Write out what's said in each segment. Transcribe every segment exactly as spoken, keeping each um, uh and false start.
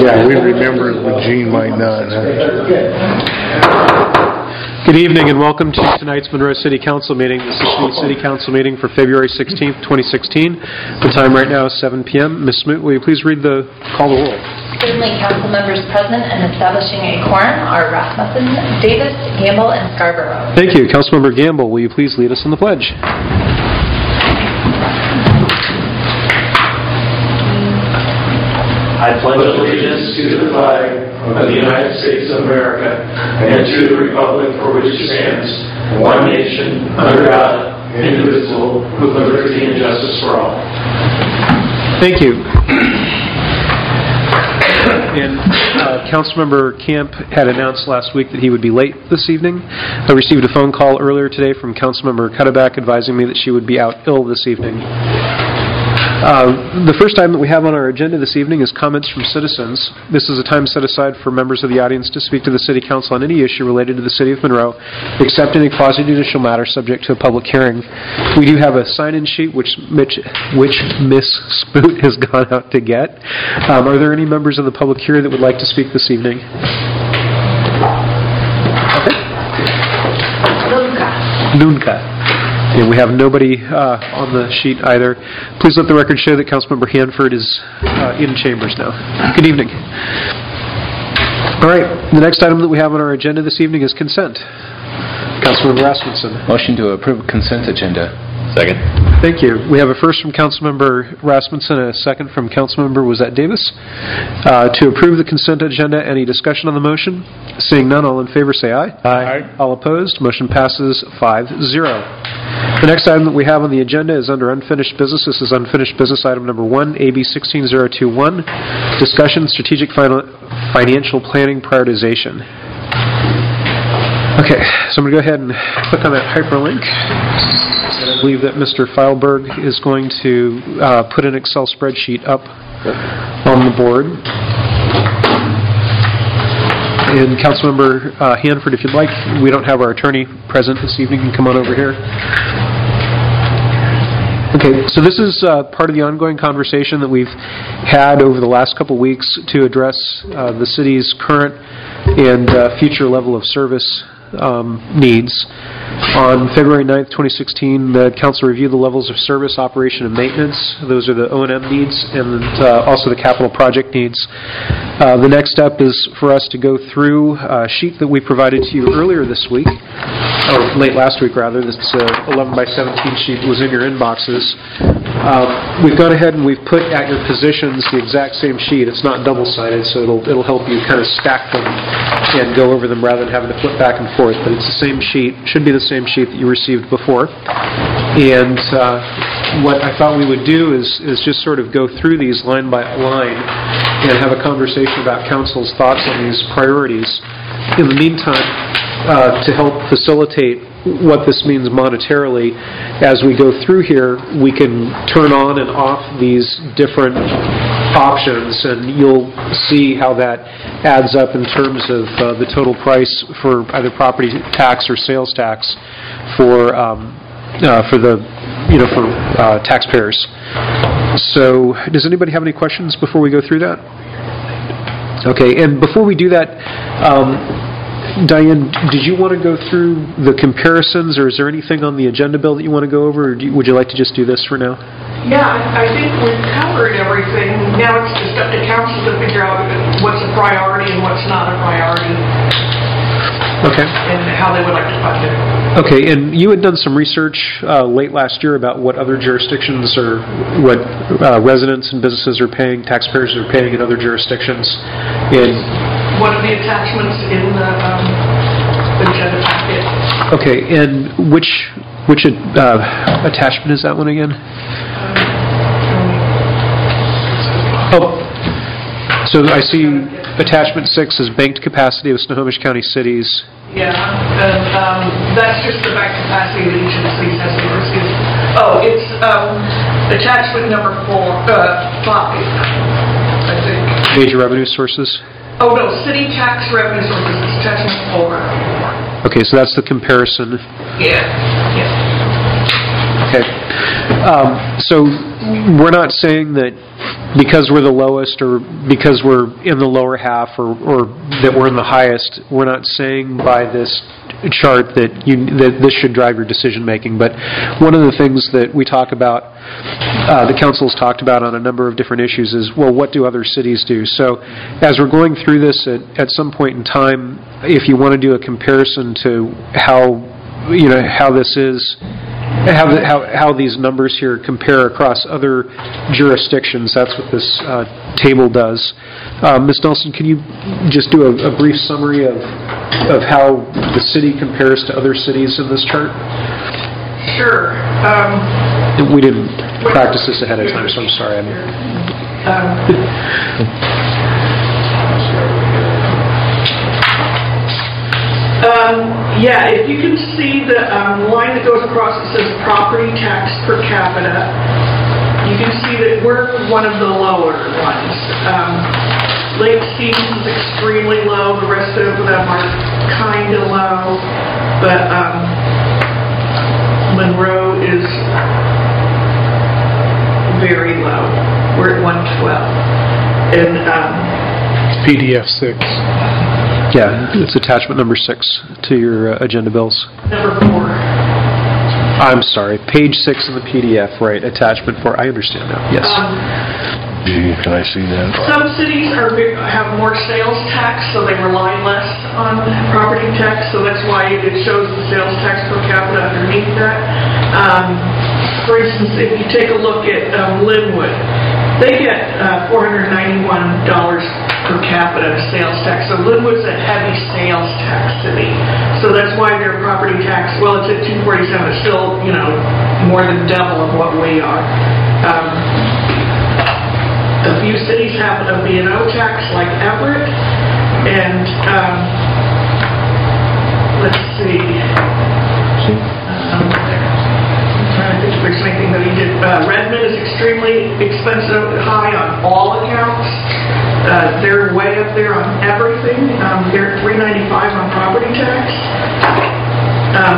Yeah, we remember it, but Gene might not. Good evening and welcome to tonight's Monroe City Council meeting. This is the City Council meeting for February sixteenth, twenty sixteen. The time right now is seven p.m. Miz Smoot, will you please read the call to roll? Certainly, council members present and establishing a quorum are Rasmussen, Davis, Gamble, and Scarborough. Thank you. Councilmember Gamble, will you please lead us in the pledge? I pledge allegiance to the flag of the United States of America and to the republic for which it stands, one nation, under God, indivisible, with liberty and justice for all. Thank you. And uh, Councilmember Camp had announced last week that he would be late this evening. I received a phone call earlier today from Councilmember Cutterback advising me that she would be out ill this evening. Uh, the first item that we have on our agenda this evening is comments from citizens. This is a time set aside for members of the audience to speak to the City Council on any issue related to the City of Monroe, except any quasi-judicial matter subject to a public hearing. We do have a sign-in sheet which Mitch, which Miz Spoot has gone out to get. Um, are there any members of the public here that would like to speak this evening? Okay. Lunka. Lunka. And we have nobody uh, on the sheet either. Please let the record show that Councilmember Hanford is uh, in chambers now. Good evening. All right, the next item that we have on our agenda this evening is consent. Councilmember Rasmussen. Motion to approve consent agenda. Second. Thank you. We have a first from Councilmember Rasmussen and a second from Councilmember, was that Davis? Uh, to approve the consent agenda. Any discussion on the motion? Seeing none, all in favor say aye. Aye. All opposed? Motion passes five zero. The next item that we have on the agenda is under unfinished business. This is unfinished business item number one, A B sixteen oh two one, discussion strategic final, financial planning prioritization. Okay, so I'm going to go ahead and click on that hyperlink. And I believe that Mister Feilberg is going to uh, put an Excel spreadsheet up on the board. And Councilmember uh, Hanford, if you'd like, we don't have our attorney present this evening. You can come on over here. Okay, so this is uh, part of the ongoing conversation that we've had over the last couple weeks to address uh, the city's current and uh, future level of service um, needs. On February ninth, twenty sixteen, the Council reviewed the levels of service, operation, and maintenance. Those are the O and M needs and uh, also the capital project needs. Uh, the next step is for us to go through a sheet that we provided to you earlier this week, or late last week rather. This uh, eleven by seventeen sheet was in your inboxes. Um, we've gone ahead and we've put at your positions the exact same sheet. It's not double-sided, so it'll, it'll help you kind of stack them and go over them rather than having to flip back and forth. But it's the same sheet, should be the same sheet that you received before. And uh, what I thought we would do is, is just sort of go through these line by line and have a conversation about Council's thoughts on these priorities. In the meantime, uh, to help facilitate what this means monetarily, as we go through here, we can turn on and off these different options, and you'll see how that adds up in terms of uh, the total price for either property tax or sales tax for um, uh, for the you know for uh, taxpayers. So, does anybody have any questions before we go through that? Okay, and before we do that, um, Diane, did you want to go through the comparisons, or is there anything on the agenda bill that you want to go over, or do you, would you like to just do this for now? Yeah, I, I think we've covered everything. Now it's just up to council to figure out what's a priority and what's not a priority. Okay. And how they would like to budget. Okay, and you had done some research uh, late last year about what other jurisdictions or what uh, residents and businesses are paying, taxpayers are paying in other jurisdictions. And one of the attachments in the um, agenda packet. Okay, and which which uh, attachment is that one again? Oh, so I see attachment six is banked capacity of Snohomish County cities. Yeah, and um, that's just the bank capacity that each of the cities has to receive. Oh, it's um, attachment number four, uh, five, I think. Major revenue sources. Oh, no, city tax revenue sources is attachment four. Okay, so that's the comparison. Yeah, yeah. Okay. Um, so we're not saying that because we're the lowest or because we're in the lower half or, or that we're in the highest, we're not saying by this chart that you that this should drive your decision making. But one of the things that we talk about, uh, the council's talked about on a number of different issues is, well, what do other cities do? So as we're going through this at, at some point in time, if you want to do a comparison to how, you know, how this is, How, the, how how these numbers here compare across other jurisdictions. That's what this uh, table does. Uh, Miz Nelson, can you just do a, a brief summary of of how the city compares to other cities in this chart? Sure. Um, We didn't practice this ahead of time, so I'm sorry. I'm, um, Um, yeah, if you can see the um, line that goes across that says property tax per capita, you can see that we're one of the lower ones. Um, Lake Stevens is extremely low. The rest of them are kind of low, but um, Monroe is very low. We're at one twelve, and um, P D F six. yeah, it's attachment number six to your uh, agenda bills. number four. I'm sorry, page six in the P D F, right? Attachment four. I understand now. Yes. Um, Gee, can I see that? Some cities are ve- have more sales tax, so they rely less on property tax, so that's why it shows the sales tax per capita underneath that. Um, for instance, if you take a look at um, Linwood, they get uh, four hundred ninety-one dollars per capita sales tax. So Linwood's a heavy sales tax city. So that's why their property tax, well, it's at two forty-seven. It's still, you know, more than double of what we are. Um, A few cities have a B and O tax like Everett, and um, let's see. Um, I'm trying to think if there's anything that he did. Uh, Redmond is extremely expensive, high on all accounts. Uh, they're way up there on everything. Um, they're three ninety-five on property tax. Um,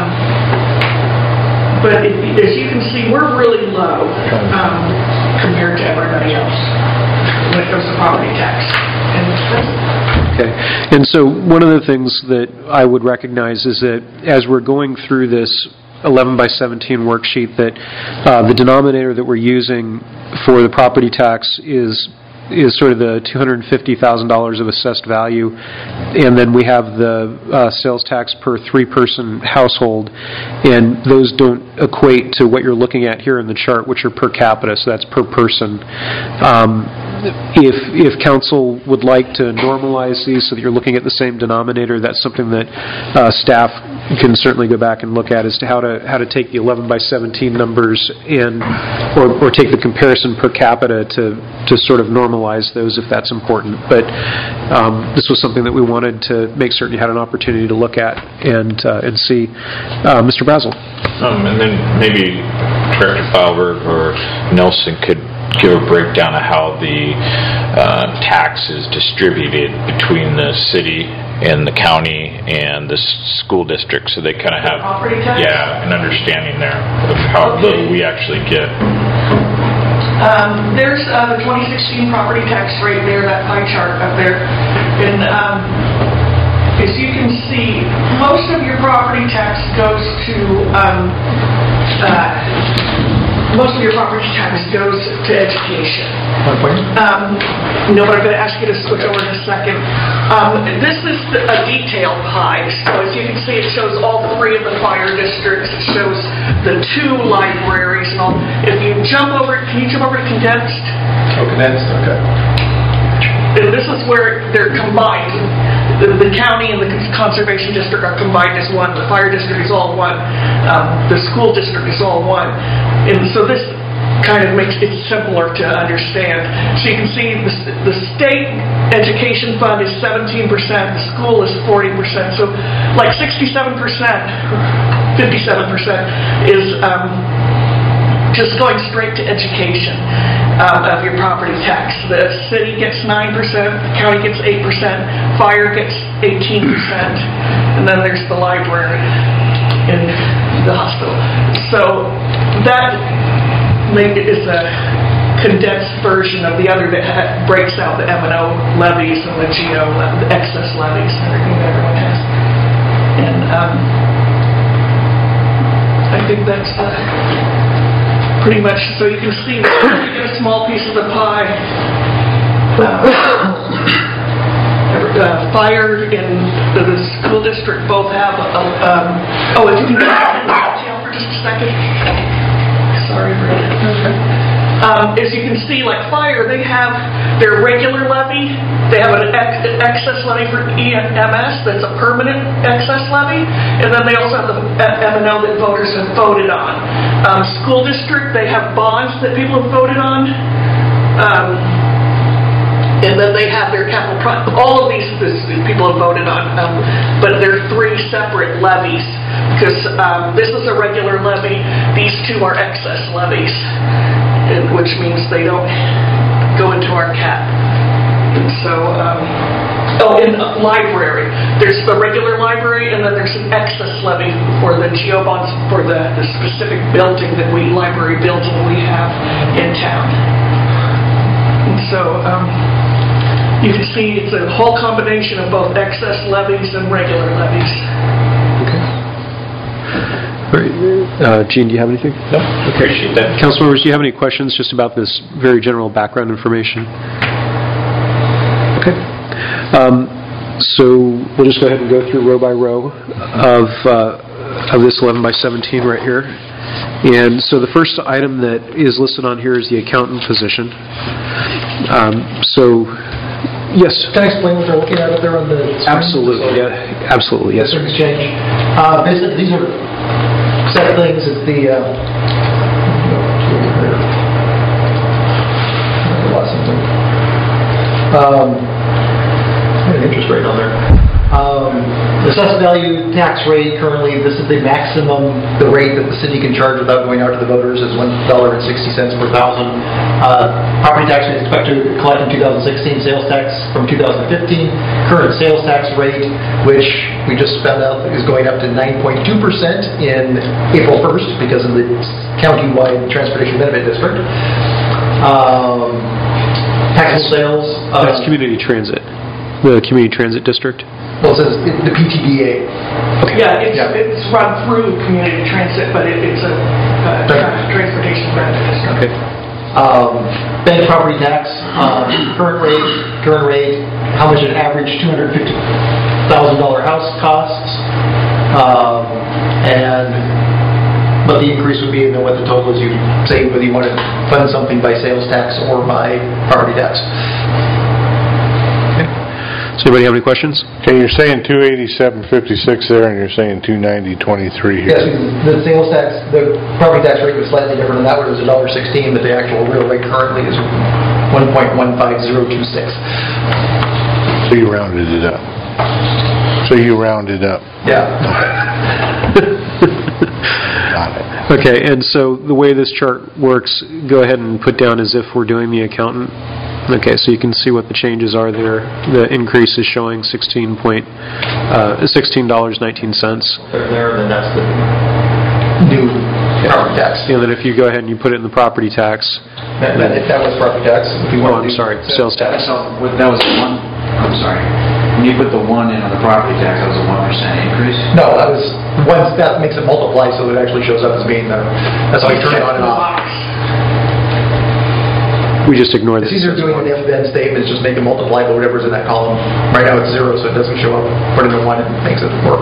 but if, as you can see, we're really low um, compared to everybody else when it comes to property tax. And that's Okay. And so one of the things that I would recognize is that as we're going through this eleven by seventeen worksheet, that uh, the denominator that we're using for the property tax is is sort of the two hundred fifty thousand dollars of assessed value, and then we have the uh, sales tax per three-person household, and those don't equate to what you're looking at here in the chart, which are per capita, so that's per person. Um, if if council would like to normalize these so that you're looking at the same denominator, that's something that uh, staff can certainly go back and look at as to how to how to take the eleven by seventeen numbers and or, or take the comparison per capita to to sort of normalize those if that's important. But um, this was something that we wanted to make certain you had an opportunity to look at and uh, and see. Uh, Mister Brazel. Um, and then maybe Director Falberg or Nelson could give a breakdown of how the uh, tax is distributed between the city and the county and the s- school district, so they kind of have property tax? yeah an understanding there of how Okay. little we actually get. Um, there's uh, the twenty sixteen property tax rate there, that pie chart up there. And um, as you can see, most of your property tax goes to, um, uh, most of your property tax goes to education. Um, no, but I'm going to ask you to switch over in a second. Um, this is the, a detailed pie. So as you can see, it shows all three of the fire districts. It shows the two libraries and all. If you jump over, can you jump over to condensed? Oh, condensed, okay. And this is where they're combined. The, the county and the conservation district are combined as one. The fire district is all one. Um, the school district is all one. And so this kind of makes it simpler to understand. So you can see the, the state education fund is seventeen percent, the school is forty percent. So like sixty-seven percent, fifty-seven percent is um, just going straight to education um, of your property tax. The city gets nine percent, the county gets eight percent, fire gets eighteen percent, and then there's the library and the hospital. So that maybe is a condensed version of the other that ha- breaks out the M and O levies and the G O, le- the excess levies and everything that everyone has. And um, I think that's uh, pretty much, so you can see that you get a small piece of the pie. Uh, Uh, fire and the, the school district both have a, um, oh, if you can go detail for just a second. Sorry, Brandon. Okay. Um, as you can see, like fire, they have their regular levy, they have an ex excess levy for E M S that's a permanent excess levy, and then they also have the M and O that voters have voted on. Um, school district, they have bonds that people have voted on. Um, And then they have their capital project. All of these this, people have voted on, um, but they're three separate levies because um, this is a regular levy. These two are excess levies, and, which means they don't go into our cap. And so, um, oh, in the library, there's the regular library, and then there's an excess levy for the G O bonds for the, the specific building that we library building we have in town. And so. Um, You can see it's a whole combination of both excess levies and regular levies. Okay. All right. Uh, Gene, do you have anything? No, appreciate that. Council members, do you have any questions just about this very general background information? Okay. Um, so we'll just go ahead and go through row by row of uh, of this eleven by seventeen right here. And so the first item that is listed on here is the accountant position. Um, so. Yes. Can I explain what they're looking at up there on the screen? Absolutely, yeah, absolutely, yes. Sir. Exchange. Uh, basically, these are set of things. It's the. Uh, I lost something. Um, I had an interest rate on there. Um, the assessed value tax rate currently, this is the maximum, the rate that the city can charge without going out to the voters is one dollar and sixty cents per thousand. Uh, property tax we expect to collect in two thousand sixteen, sales tax from two thousand fifteen. Current sales tax rate, which we just found out is going up to nine point two percent in April first because of the county-wide transportation benefit district. Um, taxable sales. Uh, That's community transit, the community transit district. Well, it says it- the P T D A. Okay. Yeah, it's, Yeah. it's run through community transit, but it, it's a uh, tra- transportation benefit district. Okay. Um, bank property tax, um, current rate, current rate, how much an average two hundred fifty thousand dollar house costs, um, and what the increase would be, and then what the total is. You say whether you want to fund something by sales tax or by property tax. Does anybody have any questions? Okay, you're saying two eighty-seven fifty-six there, and you're saying two ninety twenty-three Yes, here. the sales tax, the property tax rate was slightly different than that one. It was a dollar sixteen, but the actual real rate currently is one point one five zero two six. So you rounded it up. So you rounded up. Yeah. Got it. Okay, and so the way this chart works, go ahead and put down as if we're doing the accountant. Okay, so you can see what the changes are there. The increase is showing sixteen point uh, sixteen dollars nineteen cents. There, there, then that's the new property tax. And then if you go ahead and you put it in the property tax. That, that, if that was property tax, if you Oh, want I'm to do sorry, sales tax. So, what- that was a one, I'm sorry, when you put the one in on the property tax, that was a one percent increase? No, that was, once that makes it multiply, so it actually shows up as being the, that's how you turn it on and off. We just ignore this. It's easier doing an if-then statement, just make it multiply by whatever's in that column. Right now it's zero, so it doesn't show up. Put in a one, it makes it work.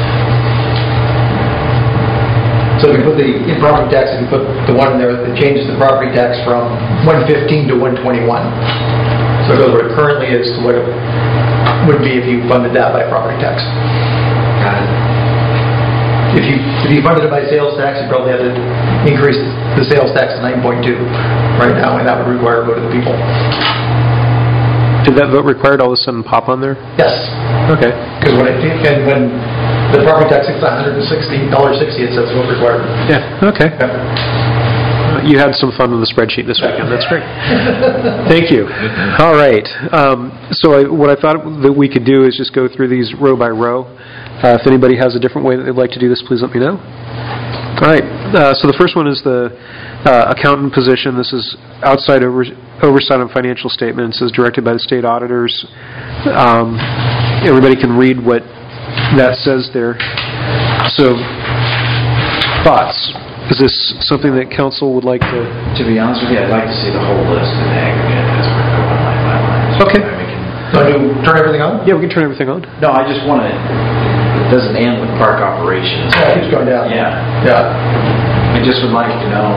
So if you put the, in property tax, if you put the one in there, it changes the property tax from one fifteen to one twenty-one. So it goes what it currently is to what it would be if you funded that by property tax. Got it. If you, if you funded it by sales tax, you probably have to increase the sales tax to nine point two right now, and that would require a vote of the people. Did that vote required all of a sudden pop on there? Yes. Okay. Because when it, and when the property tax is one hundred sixty dollars and sixty cents, it says vote required. Yeah, okay. Uh, You had some fun with the spreadsheet this weekend. That's great. Thank you. All right. Um, so I, what I thought that we could do is just go through these row by row. Uh, if anybody has a different way that they'd like to do this, please let me know. All right, uh, so the first one is the uh, accountant position. This is outside over, oversight on financial statements as directed by the state auditors. Um, everybody can read what that says there. So, thoughts? Is this something that council would like to... To be honest with you, I'd like to see the whole list in the aggregate as we're going line by line. Okay. So we can- So do you turn everything on? Yeah, we can turn everything on. No, I just want to, it doesn't end with park operations. Yeah, it keeps going down. Yeah. Yeah. I just would like to know,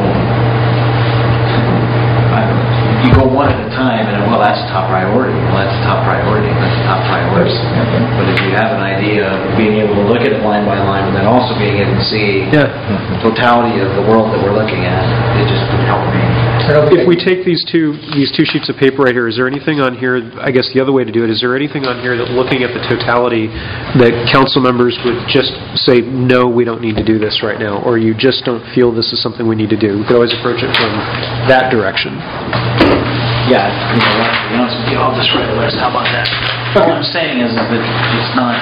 I don't know, you go one at a time and, well, that's top priority, well, that's top priority, that's top priority. But if you have an idea of being able to look at it line by line, and then also being able to see Yeah. the totality of the world that we're looking at, it just would help me. If we take these two these two sheets of paper right here, is there anything on here, I guess the other way to do it, is there anything on here that looking at the totality that council members would just say, no, we don't need to do this right now, or you just don't feel this is something we need to do? We could always approach it from that direction. Yeah, you know what, to be honest with you, I'll just write a list, how about that? All I'm saying is that it's not,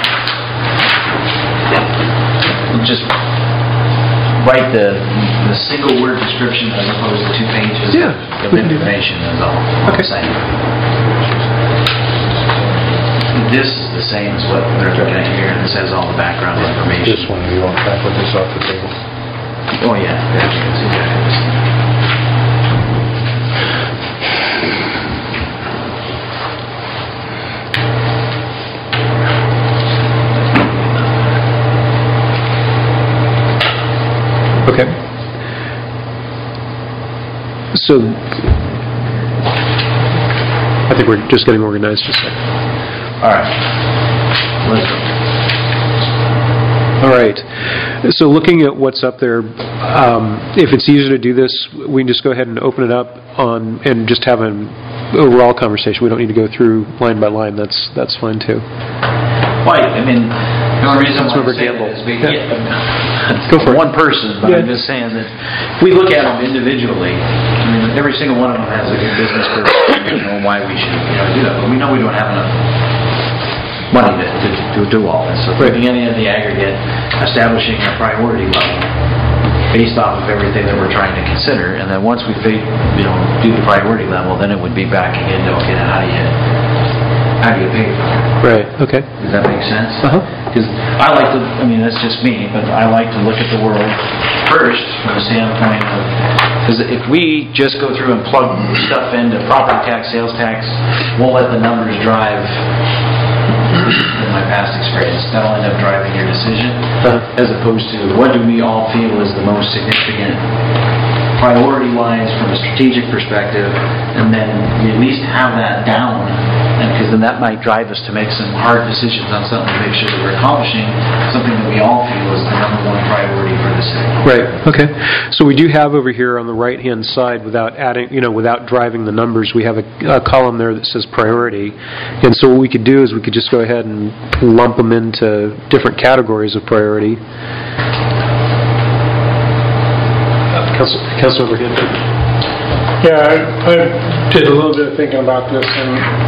just write the, the single word description as opposed to two pages Yeah, of we can do that. information is all Okay. I'm saying. This is the same as what they're looking at here, and this has all the background information. This one, you want back with this off the table. Oh, yeah, yeah, you can see that. Okay. So, I think we're just getting organized just a second. All right. Let's go. All right. So looking at what's up there, um, if it's easier to do this, we can just go ahead and open it up on and just have an overall conversation. We don't need to go through line by line. That's that's fine too. Why, I mean, the only reason why I Councilmember say that Gamble. is we Yeah. get, Go for it. one person, but I'm Yeah. just saying that if we look at them individually, I mean, every single one of them has a good business purpose, we know why we should, you know, do that, but we know we don't have enough money to, to, to do all this. So Right. putting any of the aggregate, establishing a priority level based off of everything that we're trying to consider, and then once we, fi- you know, do the priority level, then it would be backing into, okay, now how do you, how do you pay for it? Right. Okay. Does that make sense? Uh-huh. Because I like to, I mean, that's just me, but I like to look at the world first from the standpoint of, because if we just go through and plug stuff into property tax, sales tax, we'll let the numbers drive, in my past experience, that'll end up driving your decision, Uh-huh. as opposed to what do we all feel is the most significant priority-wise from a strategic perspective, and then we at least have that down, and because then that might drive us to make some hard decisions on something to make sure that we're accomplishing something that we all feel is the number one priority for the city. Right. Okay. So we do have over here on the right-hand side, without adding, you know, without driving the numbers, we have a, a column there that says priority. And so what we could do is we could just go ahead and lump them into different categories of priority. Council, Councilmember Hinton. Yeah, I, I did a little bit of thinking about this, and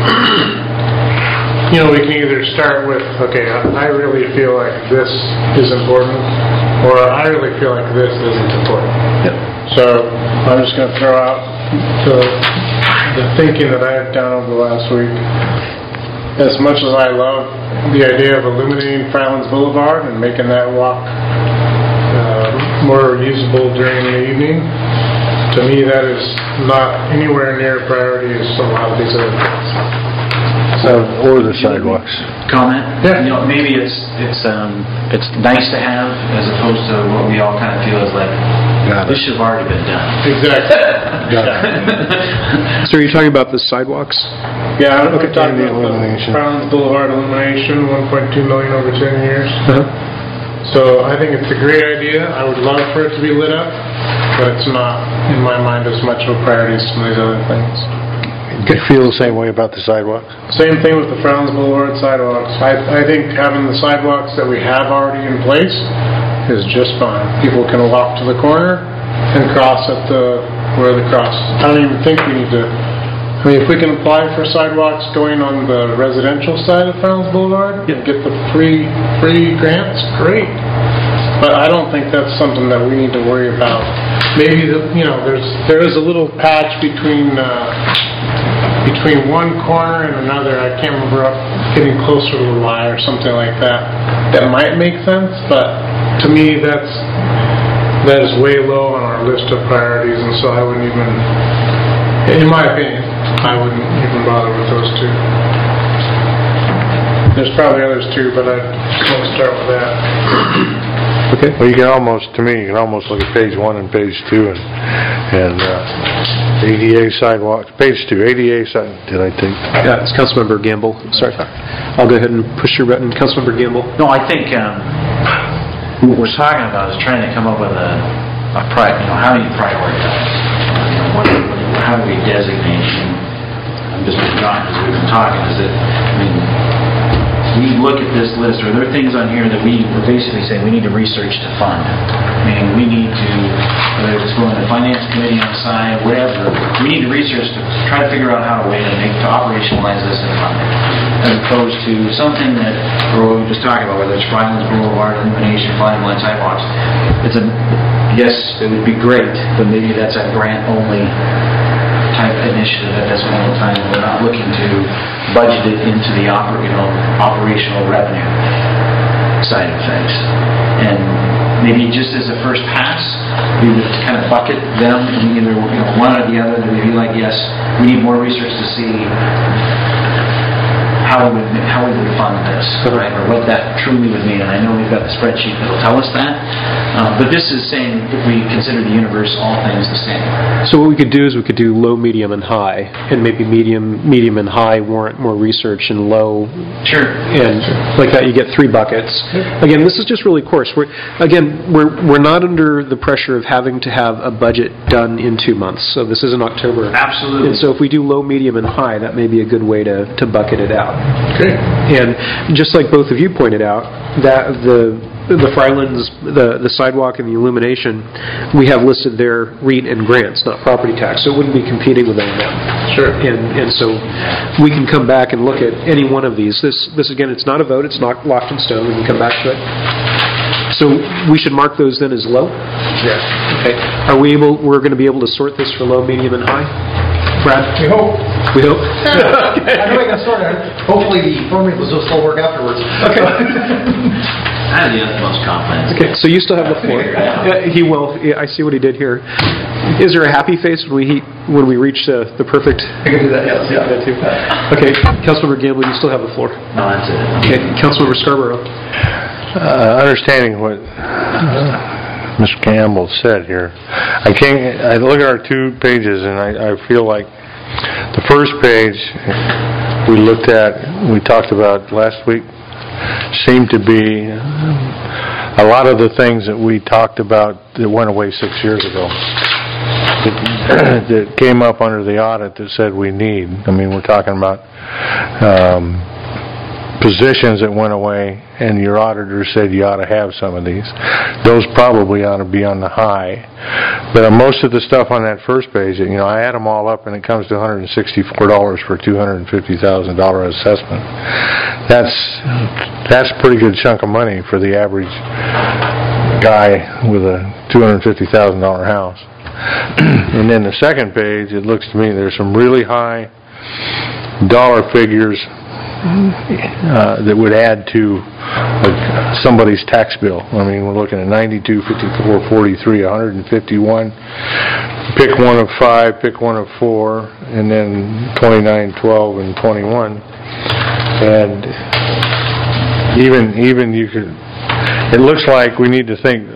you know, we can either start with, okay, I really feel like this is important, or I really feel like this isn't important. Yep. So I'm just going to throw out the, the thinking that I have done over the last week. As much as I love the idea of eliminating Frowns Boulevard and making that walk uh, more usable during the evening, to me that is not anywhere near priority as a lot of these other things. So, or the sidewalks. Comment? Yeah. You know, maybe it's, it's, um, it's nice to have, as opposed to what we all kind of feel is like, Got it. this should have already been done. Exactly. Got it. So are you talking about the sidewalks? Yeah, I'm Okay, talking the about the elimination. Frowns Boulevard elimination, one point two million over ten years. Uh-huh. So I think it's a great idea. I would love for it to be lit up, but it's not, in my mind, as much of a priority as some of these other things. Do you feel the same way about the sidewalks? Same thing with the Frowns Boulevard sidewalks. I, I think having the sidewalks that we have already in place is just fine. People can walk to the corner and cross at the, where the cross. I don't even think we need to, I mean, if we can apply for sidewalks going on the residential side of Frowns Boulevard and get the free, free grants, great. But I don't think that's something that we need to worry about. Maybe, the you know, there's there is a little patch between uh, between one corner and another. I can't remember, getting closer to the Y or something like that. That might make sense, but to me, that's that is way low on our list of priorities, and so I wouldn't even, in my opinion, I wouldn't even bother with those two. There's probably others too, but I'd want to start with that. Okay. Well, you can almost, to me, you can almost look at page one and page two and, and, uh, A D A sidewalks, page two, A D A side, did I take? Yeah, it's Councilmember Gamble. Sorry. I'll go ahead and push your button. Councilmember Gamble. No, I think um, what we're talking about is trying to come up with a, a pri- you know, how do you prioritize? You know, what, how do we designate? I'm just being honest, as we've been talking, is that, I mean, we look at this list, are there things on here that we were basically saying we need to research to fund? Meaning we need to, whether it's going to the finance committee on the side, whatever, we need to research to try to figure out how to way to make, to operationalize this and fund it. As opposed to something that, or what we were just talking about, whether it's Frylands Boulevard, illumination, flying blind sidewalks. It's a, yes, it would be great, but maybe that's a grant-only type initiative at this point in time. We're not looking to budget it into the oper, you know, operational revenue side of things. And maybe just as a first pass, we would kind of bucket them in either, you know, one or the other, and we'd be like, yes, we need more research to see how we would, how we would fund this, right, or what that truly would mean. And I know we've got the spreadsheet that will tell us that, um, but this is saying if we consider the universe all things the same. So what we could do is we could do low, medium, and high, and maybe medium, medium, and high warrant more research, and low, sure, and like that you get three buckets. Again, this is just really coarse. We're again we're we're not under the pressure of having to have a budget done in two months. So this isn't October. Absolutely. And so if we do low, medium, and high, that may be a good way to to bucket it out. Great. And just like both of you pointed out, that the the Frylands, the the sidewalk and the illumination, we have listed there R E I T and grants, not property tax, so it wouldn't be competing with any of them. Sure. And and so we can come back and look at any one of these. This this again, it's not a vote, it's not locked in stone. We can come back to it. So we should mark those then as low. Yes. Okay. Are we able? We're going to be able to sort this for low, medium, and high. Brad? We hope. We hope. Okay. I know I got started. Hopefully the formulas will still work afterwards. Okay. I have the utmost confidence. Okay, so you still have the floor. Yeah, he will. Yeah, I see what he did here. Is there a happy face when we when we reach uh, the perfect? I can do that. Yes. Yeah, that too. Okay, Councilmember Gamble, you still have the floor. No, that's it. Okay, Councilmember Scarborough. Uh, understanding what uh, Mister Campbell said here, I can't. I look at our two pages and I, I feel like the first page we looked at, we talked about last week, seemed to be a lot of the things that we talked about that went away six years ago. That, that came up under the audit that said we need. I mean, we're talking about um, positions that went away, and your auditor said you ought to have some of these. Those probably ought to be on the high. But most of the stuff on that first page, you know, I add them all up, and it comes to one hundred sixty-four dollars for a two hundred fifty thousand dollars assessment. That's that's a pretty good chunk of money for the average guy with a two hundred fifty thousand dollars house. And then the second page, it looks to me there's some really high dollar figures Uh, that would add to uh, somebody's tax bill. I mean, we're looking at ninety-two, fifty-four, forty-three, one hundred fifty-one. Pick one of five, pick one of four, and then twenty-nine, twelve, and twenty-one. And even even you could. It looks like we need to think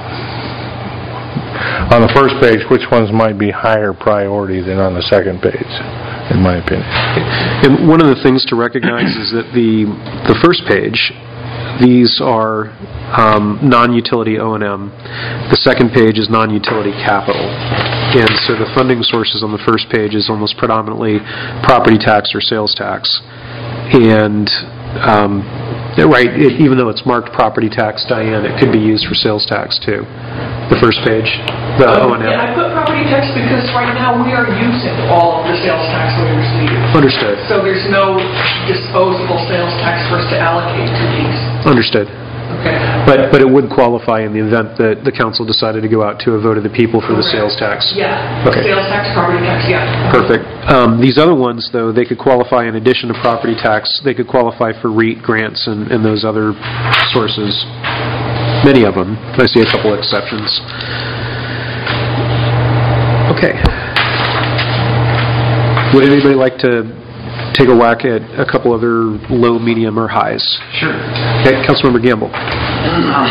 uh, on the first page which ones might be higher priority than on the second page, in my opinion. And one of the things to recognize is that the the first page, these are um, non-utility O and M. The second page is non-utility capital. And so the funding sources on the first page is almost predominantly property tax or sales tax. And um, right, it, even though it's marked property tax, Diane, it could be used for sales tax too. The first page, the O and M. Yeah, I put property tax because right now we are using all of the sales tax we receive. Understood. So there's no disposable sales tax for us to allocate to these. Understood. Okay. But, but it would qualify in the event that the council decided to go out to a vote of the people for the sales tax? Yeah. Okay. Sales tax, property tax, yeah. Perfect. Um, These other ones, though, they could qualify in addition to property tax, they could qualify for REIT grants and, and those other sources. Many of them. I see a couple exceptions. Okay. Would anybody like to take a whack at a couple other low, medium, or highs? Sure. Okay, Councilmember Gamble. Um,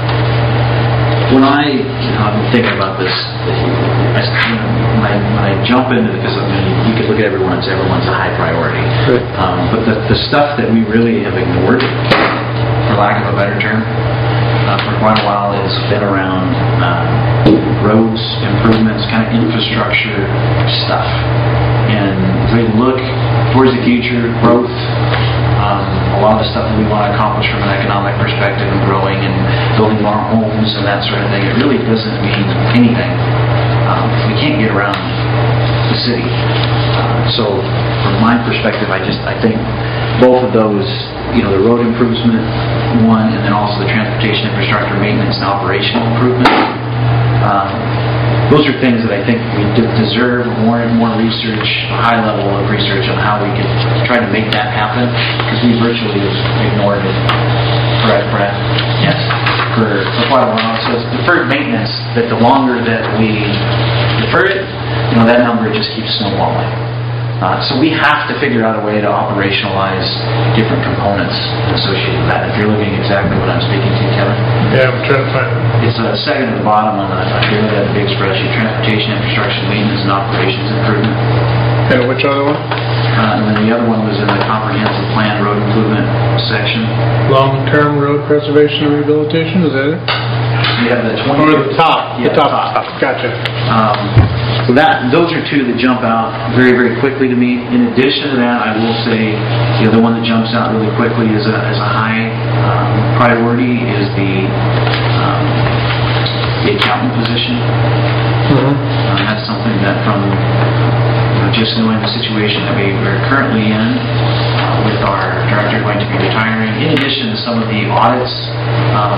when I, you know, I've been thinking about this, I, you know, when, I, when I jump into it, because I mean, you could look at everyone's, everyone's a high priority. Right. Um, but the, the stuff that we really have ignored, for lack of a better term, uh, for quite a while has been around uh, roads, improvements, kind of infrastructure stuff. And as we look towards the future, growth, um, a lot of the stuff that we want to accomplish from an economic perspective and growing and building more homes and that sort of thing, it really doesn't mean anything. Um, we can't get around the city. Uh, so from my perspective, I just, I think both of those, you know, the road improvement one and then also the transportation infrastructure maintenance and operational improvement, um, those are things that I think we deserve more and more research, a high level of research on how we could try to make that happen, because we virtually ignored it. Correct, Brad? Yes. For, for quite a while. So it's deferred maintenance, that the longer that we defer it, you know, that number just keeps snowballing. Uh, so we have to figure out a way to operationalize different components associated with that. If you're looking exactly what I'm speaking to, Kevin. Yeah, I'm trying to find it. It's a second at the bottom on the, if you look at the big spreadsheet, transportation, infrastructure, maintenance, and operations improvement. And which other one? Uh, and then the other one was in the comprehensive plan road improvement section. Long-term road preservation and rehabilitation, is that it? We have the twenty. Or the top, Yeah, the top, top. gotcha. Um, so that, those are two that jump out very, very quickly to me. In addition to that, I will say the other one that jumps out really quickly is a, is a high um, priority is the um, the accountant position. Mm-hmm. Uh, that's something that from you know, just knowing the situation that we are currently in uh, with our director going to be retiring, in addition to some of the audits, um,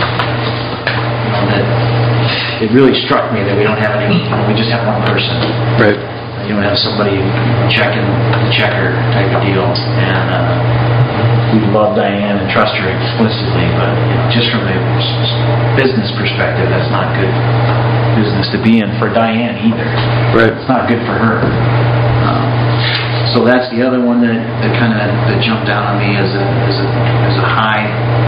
you know, that it really struck me that we don't have any, you know, we just have one person. Right. You don't have somebody checking the checker type of deal. And uh, we love Diane and trust her explicitly, but you know, just from a business perspective, that's not good business to be in for Diane either. Right. It's not good for her. Um, so that's the other one that, that kind of that jumped out on me as a as a as a high.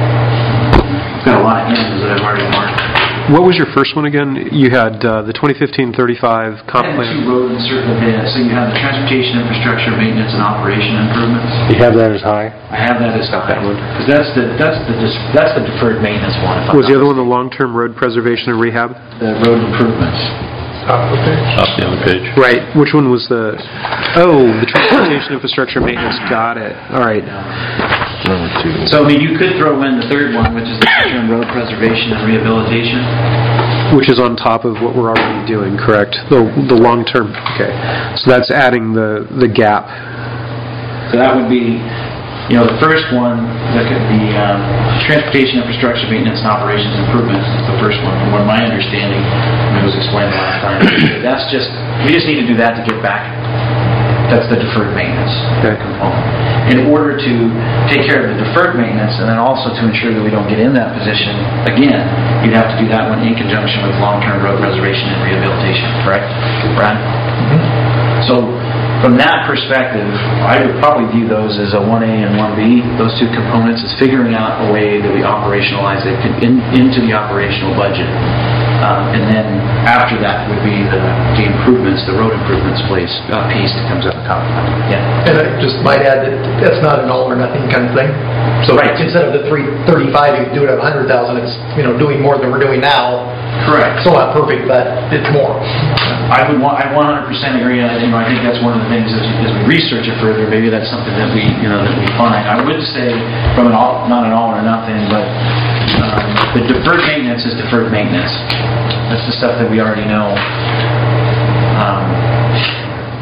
I've got a lot of M's that I've already marked. What was your first one again? You had uh, the twenty fifteen thirty-five comp And plan. two road and certain events. So you have the transportation infrastructure maintenance and operation improvements. You have that as high? I have that as high. Because that's the that's the dis- that's the deferred maintenance one. If I'm Was the not other one the long-term road preservation and rehab? The road improvements. Top of the page. Off the other page. Right. Which one was the? Oh, the transportation infrastructure maintenance. Got it. All right. Number two. So I mean, you could throw in the third one, which is the long-term road preservation and rehabilitation. Which is on top of what we're already doing, correct? The the long-term. Okay. So that's adding the the gap. So that would be, you know, the first one, look at the um, transportation infrastructure maintenance and operations improvements is the first one, from what my understanding, and it was explained last time. That's just, we just need to do that to get back. That's the deferred maintenance Okay. component. In order to take care of the deferred maintenance and then also to ensure that we don't get in that position again, you'd have to do that one in conjunction with long-term road preservation and rehabilitation, correct, Brad? Mm-hmm. So from that perspective, I would probably view those as a one A and one B, those two components, as figuring out a way that we operationalize it in, into the operational budget. Um, and then after that would be the, the improvements, the road improvements place, uh, piece that comes up the top. Yeah. And I just might add that that's not an all or nothing kind of thing. So Right. instead of the three thirty-five, you do it at one hundred thousand, it's, you know, doing more than we're doing now. Correct. Still not perfect, but it's more. I would want, I one hundred percent agree, and you know, I think that's one of the things as, as we research it further, maybe that's something that we, you know, that we find. I would say from an all, not an all or nothing, but um, the deferred maintenance is deferred maintenance. That's the stuff that we already know. Um,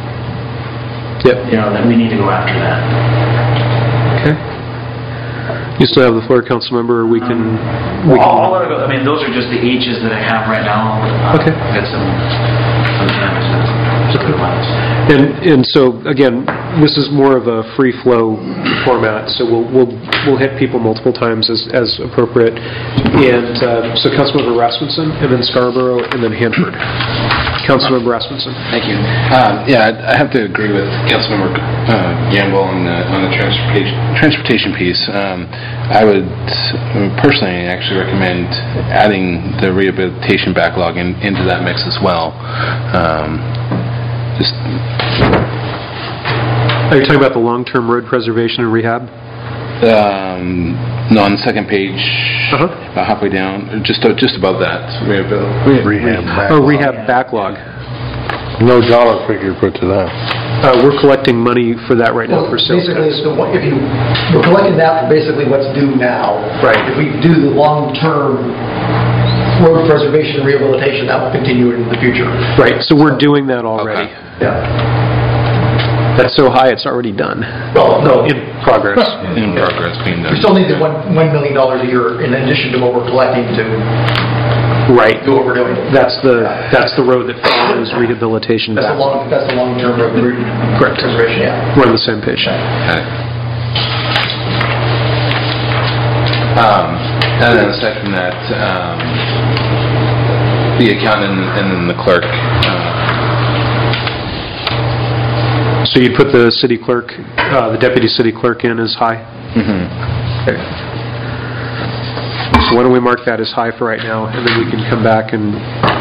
Yep. you know, that we need to go after that. Okay. You still have the floor, council member, or we can... we Well, can- I'll let it go. I mean, those are just the H's that I have right now. Uh, Okay. Got some, some canvas and some other ones. And, and so, again, this is more of a free-flow format, so we'll, we'll, we'll hit people multiple times as, as appropriate. And uh, so Councilmember Rasmussen, and then Scarborough, and then Hanford. Councilmember Rasmussen. Thank you. Um, yeah, I I have to agree with Councilmember uh, Gamble on the on the transportation transportation piece. Um, I would uh, personally actually recommend adding the rehabilitation backlog in, into that mix as well. Um, just Are you talking about the long-term road preservation and rehab? um, no, on the second page, Uh-huh. about halfway down, just just above that, rehabil- Rehab Oh, backlog. rehab backlog. No dollar figure put to that. Uh, We're collecting money for that right now Well, for sales basically, tax. so what- if you, we're collecting that for basically what's due now. Right. If we do the long-term road preservation and rehabilitation, that will continue into the future. Right, so we're doing that already. Yeah. That's so high, it's already done. Well, no, In progress. in progress being done. we still need the one, one million dollars a year in addition to what we're collecting to Right. do what we're doing. That's the, that's the road that follows rehabilitation That's the back. long, that's the long-term road re- Correct. preservation, yeah. We're on the same page. Got it. Um, and then aside from that, um, the accountant and then the clerk. Uh, So you'd put the city clerk, uh, the deputy city clerk in as high? mhm. So why don't we mark that as high for right now, and then we can come back and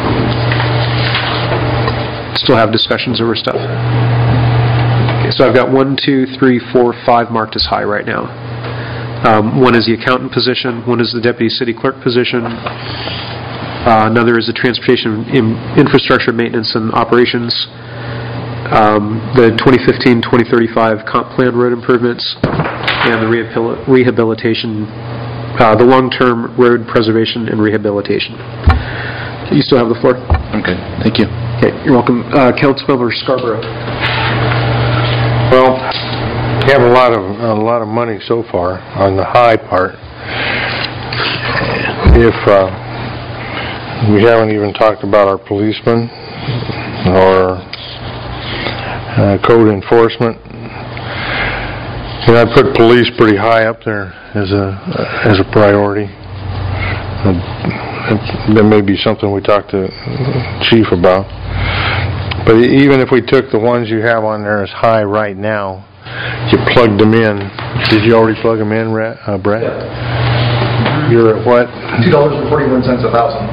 still have discussions over stuff. Okay, so I've got one, two, three, four, five marked as high right now. Um, One is the accountant position, one is the deputy city clerk position, uh, another is the transportation in- infrastructure maintenance and operations, um, the twenty fifteen twenty thirty-five comp plan road improvements, and the rehabil- rehabilitation, uh, the long-term road preservation and rehabilitation. You still have the floor? Okay, thank you. Okay, you're welcome. Uh, Councilmember Scarborough. Well, we have a lot of, a lot of money so far on the high part. If, uh, we haven't even talked about our policemen or uh, code enforcement. And I put police pretty high up there as a, as a priority. And that may be something we talk to Chief about. But even if we took the ones you have on there as high right now, you plugged them in. Did you already plug them in, Brett? Uh, Brett? You're at what? Two dollars and forty-one cents a thousand.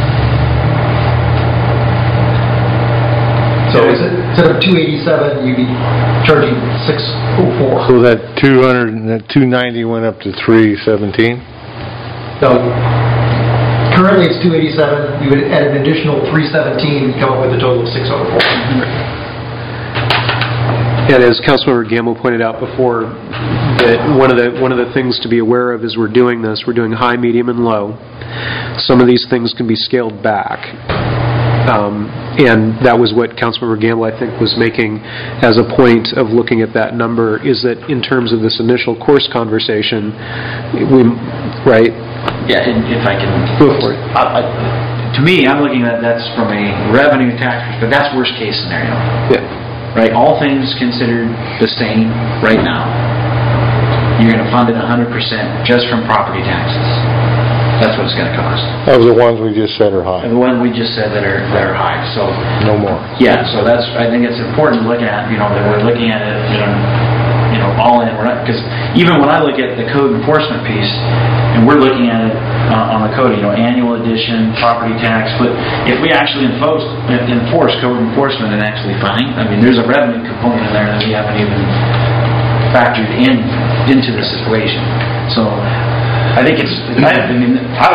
So is it, instead of two eighty-seven, you'd be charging six oh four. So that two hundred, that two ninety went up to three seventeen? So currently it's two eighty-seven, you would add an additional three seventeen, and come up with a total of six oh four. And as Councilmember Gamble pointed out before, that one of the one of the things to be aware of is we're doing this, we're doing high, medium, and low. Some of these things can be scaled back. Um, and that was what Councilmember Gamble, I think, was making as a point of looking at that number, is that in terms of this initial course conversation, we, right? Yeah, and if I can... Go for it. I- I- To me, I'm looking at that's from a revenue tax perspective. That's worst case scenario. Yeah. Right? All things considered the same right now. You're going to fund it one hundred percent just from property taxes. That's what it's going to cost. Those are the ones we just said are high. And the one we just said that are that are high. So No more. yeah, so that's I think it's important to look at. You know that we're looking at it. You know, you know all in. We're not because even when I look at the code enforcement piece, and we're looking at it uh, on the code, you know, annual addition, property tax. But if we actually enforce enforce code enforcement and actually fine, I mean, there's a revenue component in there that we haven't even factored in into this equation. So I think it's, I mean, I like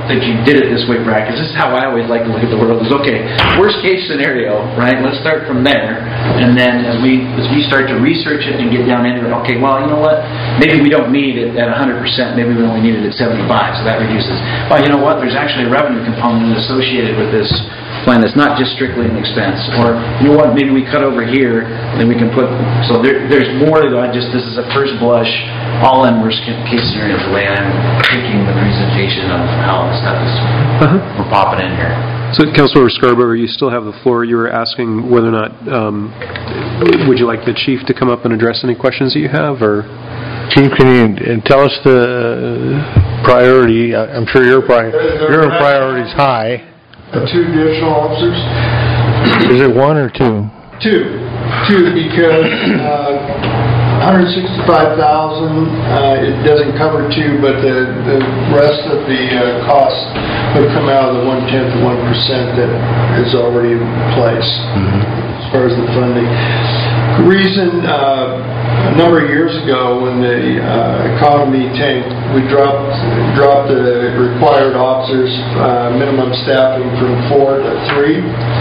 that you did it this way, Brad, because this is how I always like to look at the world, is, okay, worst case scenario, right? Let's start from there, and then as we, as we start to research it and get down into it, okay, well, you know what? Maybe we don't need it at one hundred percent, maybe we only need it at seventy-five, so that reduces. Well, you know what? There's actually a revenue component associated with this plan that's not just strictly an expense. Or, you know what, maybe we cut over here, then we can put, so there, there's more to it. Just, this is a first blush, all in worst case scenario, the way I'm picking the presentation of how the stuff is, uh-huh. we're popping in here. So, Councilmember Scarborough, you still have the floor. You were asking whether or not, um, would you like the chief to come up and address any questions that you have, or? Chief, can you tell us the priority? I'm sure your pri- your priority is high. Two additional officers. Is it one or two? Two. Two, because uh, one hundred sixty-five thousand dollars, uh, it doesn't cover two, but the, the rest of the uh, cost would come out of the one-tenth of one percent that is already in place mm-hmm. as far as the funding. The reason, uh, a number of years ago when the uh, economy tanked, we dropped dropped the required officers uh, minimum staffing from four to three,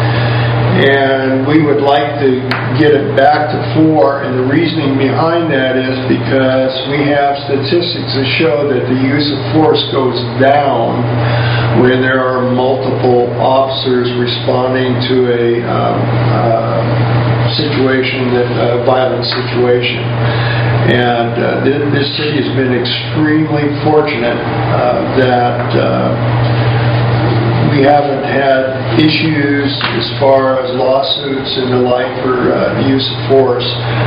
and we would like to get it back to four. And the reasoning behind that is because we have statistics that show that the use of force goes down when there are multiple officers responding to a um, uh, situation, that uh, violent situation. And uh, th- this city has been extremely fortunate uh, that uh, we haven't had issues as far as lawsuits and the like for uh, the use of force.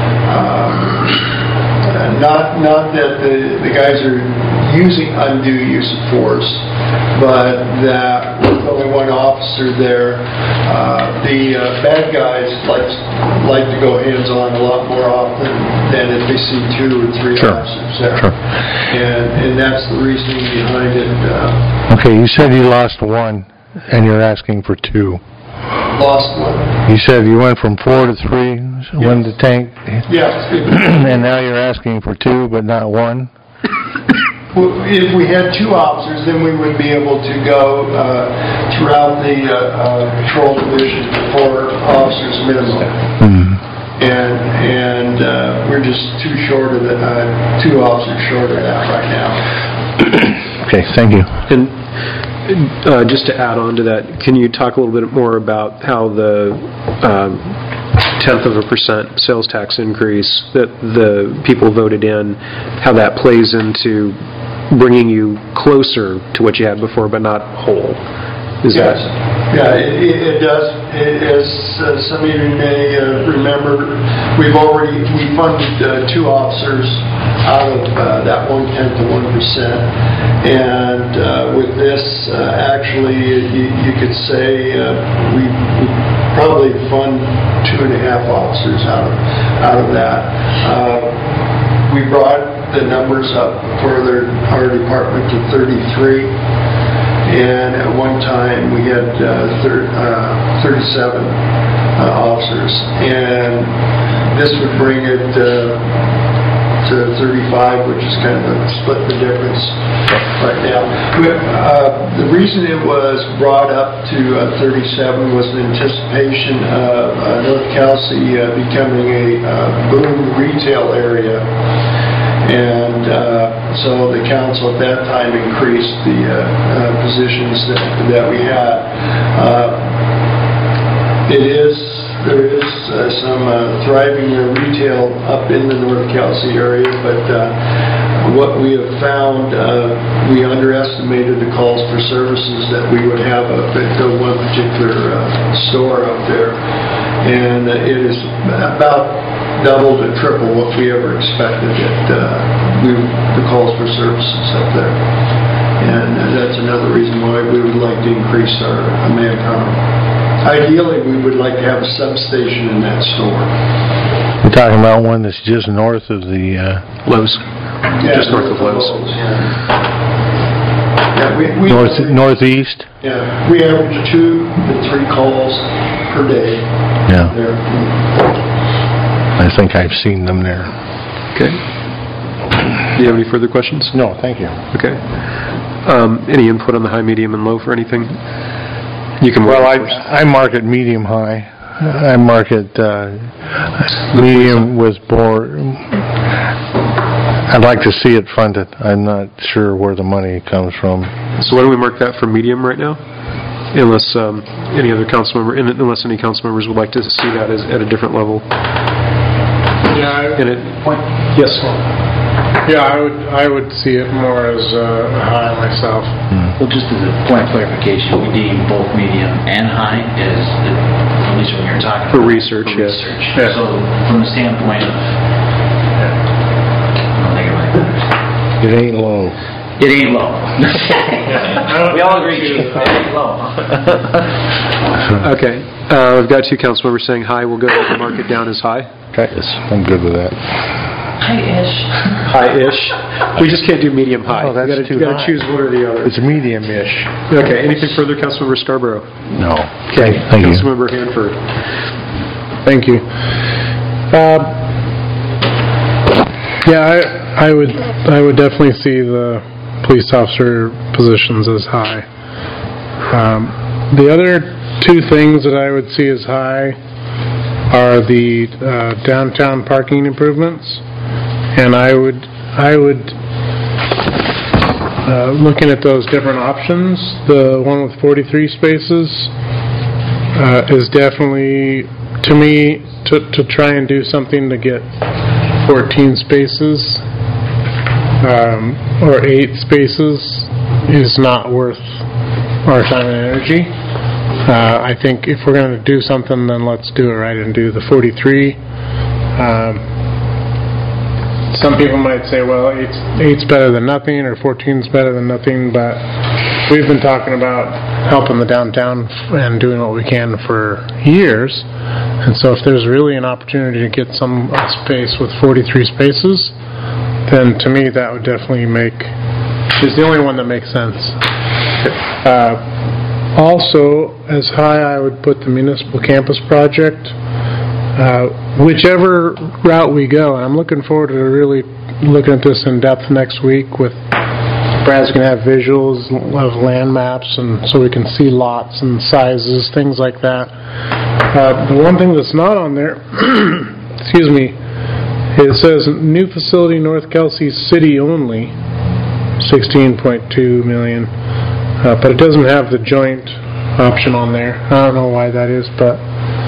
Um, not not that the, the guys are using undue use of force, but that with only one officer there, uh, the uh, bad guys like like to go hands-on a lot more often than if they see two or three sure. officers there. Sure. And and that's the reasoning behind it. Uh, okay, you said you lost one, and you're asking for two. Lost one. You said you went from four to three, yes. one to tank. Yes. And now you're asking for two, but not one? Well, if we had two officers, then we would be able to go uh, throughout the uh, uh, patrol division to four officers minimum. Mm. And and uh, we're just too short of the, uh, two officers short of that right now. Okay, thank you. And Uh, just to add on to that, can you talk a little bit more about how the um, tenth of a percent sales tax increase that the people voted in, how that plays into bringing you closer to what you had before, but not whole? Is yes. that? Yeah, it, it does. It, as uh, some of you may uh, remember, we've already we funded uh, two officers out of uh, that one tenth of one percent, and uh, with this, uh, actually, you, you could say uh, we, we probably fund two and a half officers out of out of that. Uh, we brought the numbers up for their, our department to thirty-three. And at one time we had uh, thir- uh, thirty-seven uh, officers, and this would bring it uh, to thirty-five, which is kind of a split the difference right now. But, uh, the reason it was brought up to uh, thirty-seven was in anticipation of uh, North Kelsey uh, becoming a uh, boom retail area. And uh, so the council at that time increased the uh, uh, positions that, that we had. Uh, it is, there is uh, some uh, thriving uh, retail up in the North Kelsey area, but uh, what we have found, uh, we underestimated the calls for services that we would have up at the one particular uh, store up there. And uh, it is about double to triple what we ever expected that uh, we, the calls for services up there. And uh, that's another reason why we would like to increase our uh, manpower. Ideally, we would like to have a substation in that store. You're talking about one that's just north of the uh, Lowe's? Yeah, just north of Lowe's. Lowe's yeah. Yeah, we, we, north northeast. Yeah, we average two to three calls per day. Yeah. There. I think I've seen them there. Okay. Do you have any further questions? No, thank you. Okay. Um, Any input on the high, medium, and low for anything? You can. Well, I, I mark it medium high. I mark it, uh, medium with more, I'd like to see it funded. I'm not sure where the money comes from. So why don't we mark that for medium right now? Unless um, any other council member, unless any council members would like to see that as, at a different level. Yeah, I- And it, yes. yeah, I would, I would see it more as uh, high myself. Well, just as a point of clarification, we deem both medium and high as, at least when you're talking For about- research, for yes. research. Yeah. So from the standpoint of, I don't think it really matters. It ain't low. It ain't low. We all agree, Chief, it ain't low. Okay. Uh, we've got two council members saying high. We'll go ahead and mark it down as high. Okay. I'm good with that. High-ish. High-ish. We just can't do medium high. Oh, that's you gotta, too you gotta high. choose one or the other. It's medium-ish. Okay. Anything further, Councilmember Scarborough? No. Okay. Thank you. Councilmember Hanford. Thank you. Uh, Yeah, I, I would, I would definitely see the police officer positions as high. Um, the other two things that I would see as high are the uh, downtown parking improvements, and I would, I would, uh, looking at those different options, the one with forty-three spaces uh, is definitely, to me, to, to try and do something to get fourteen spaces um, or eight spaces is not worth our time and energy. Uh, I think if we're going to do something, then let's do it right and do the forty-three. Um, some people might say, well, eight's, eight's better than nothing, or fourteen's better than nothing, but we've been talking about helping the downtown and doing what we can for years. And so if there's really an opportunity to get some uh, space with forty-three spaces, then to me that would definitely make, is the only one that makes sense. Uh, also, as high, I would put the municipal campus project. Uh, whichever route we go, and I'm looking forward to really looking at this in depth next week with Brad's going to have visuals of land maps, and so we can see lots and sizes, things like that. Uh, the one thing that's not on there, excuse me, it says new facility North Kelsey City only, sixteen point two million, uh, but it doesn't have the joint option on there. I don't know why that is, but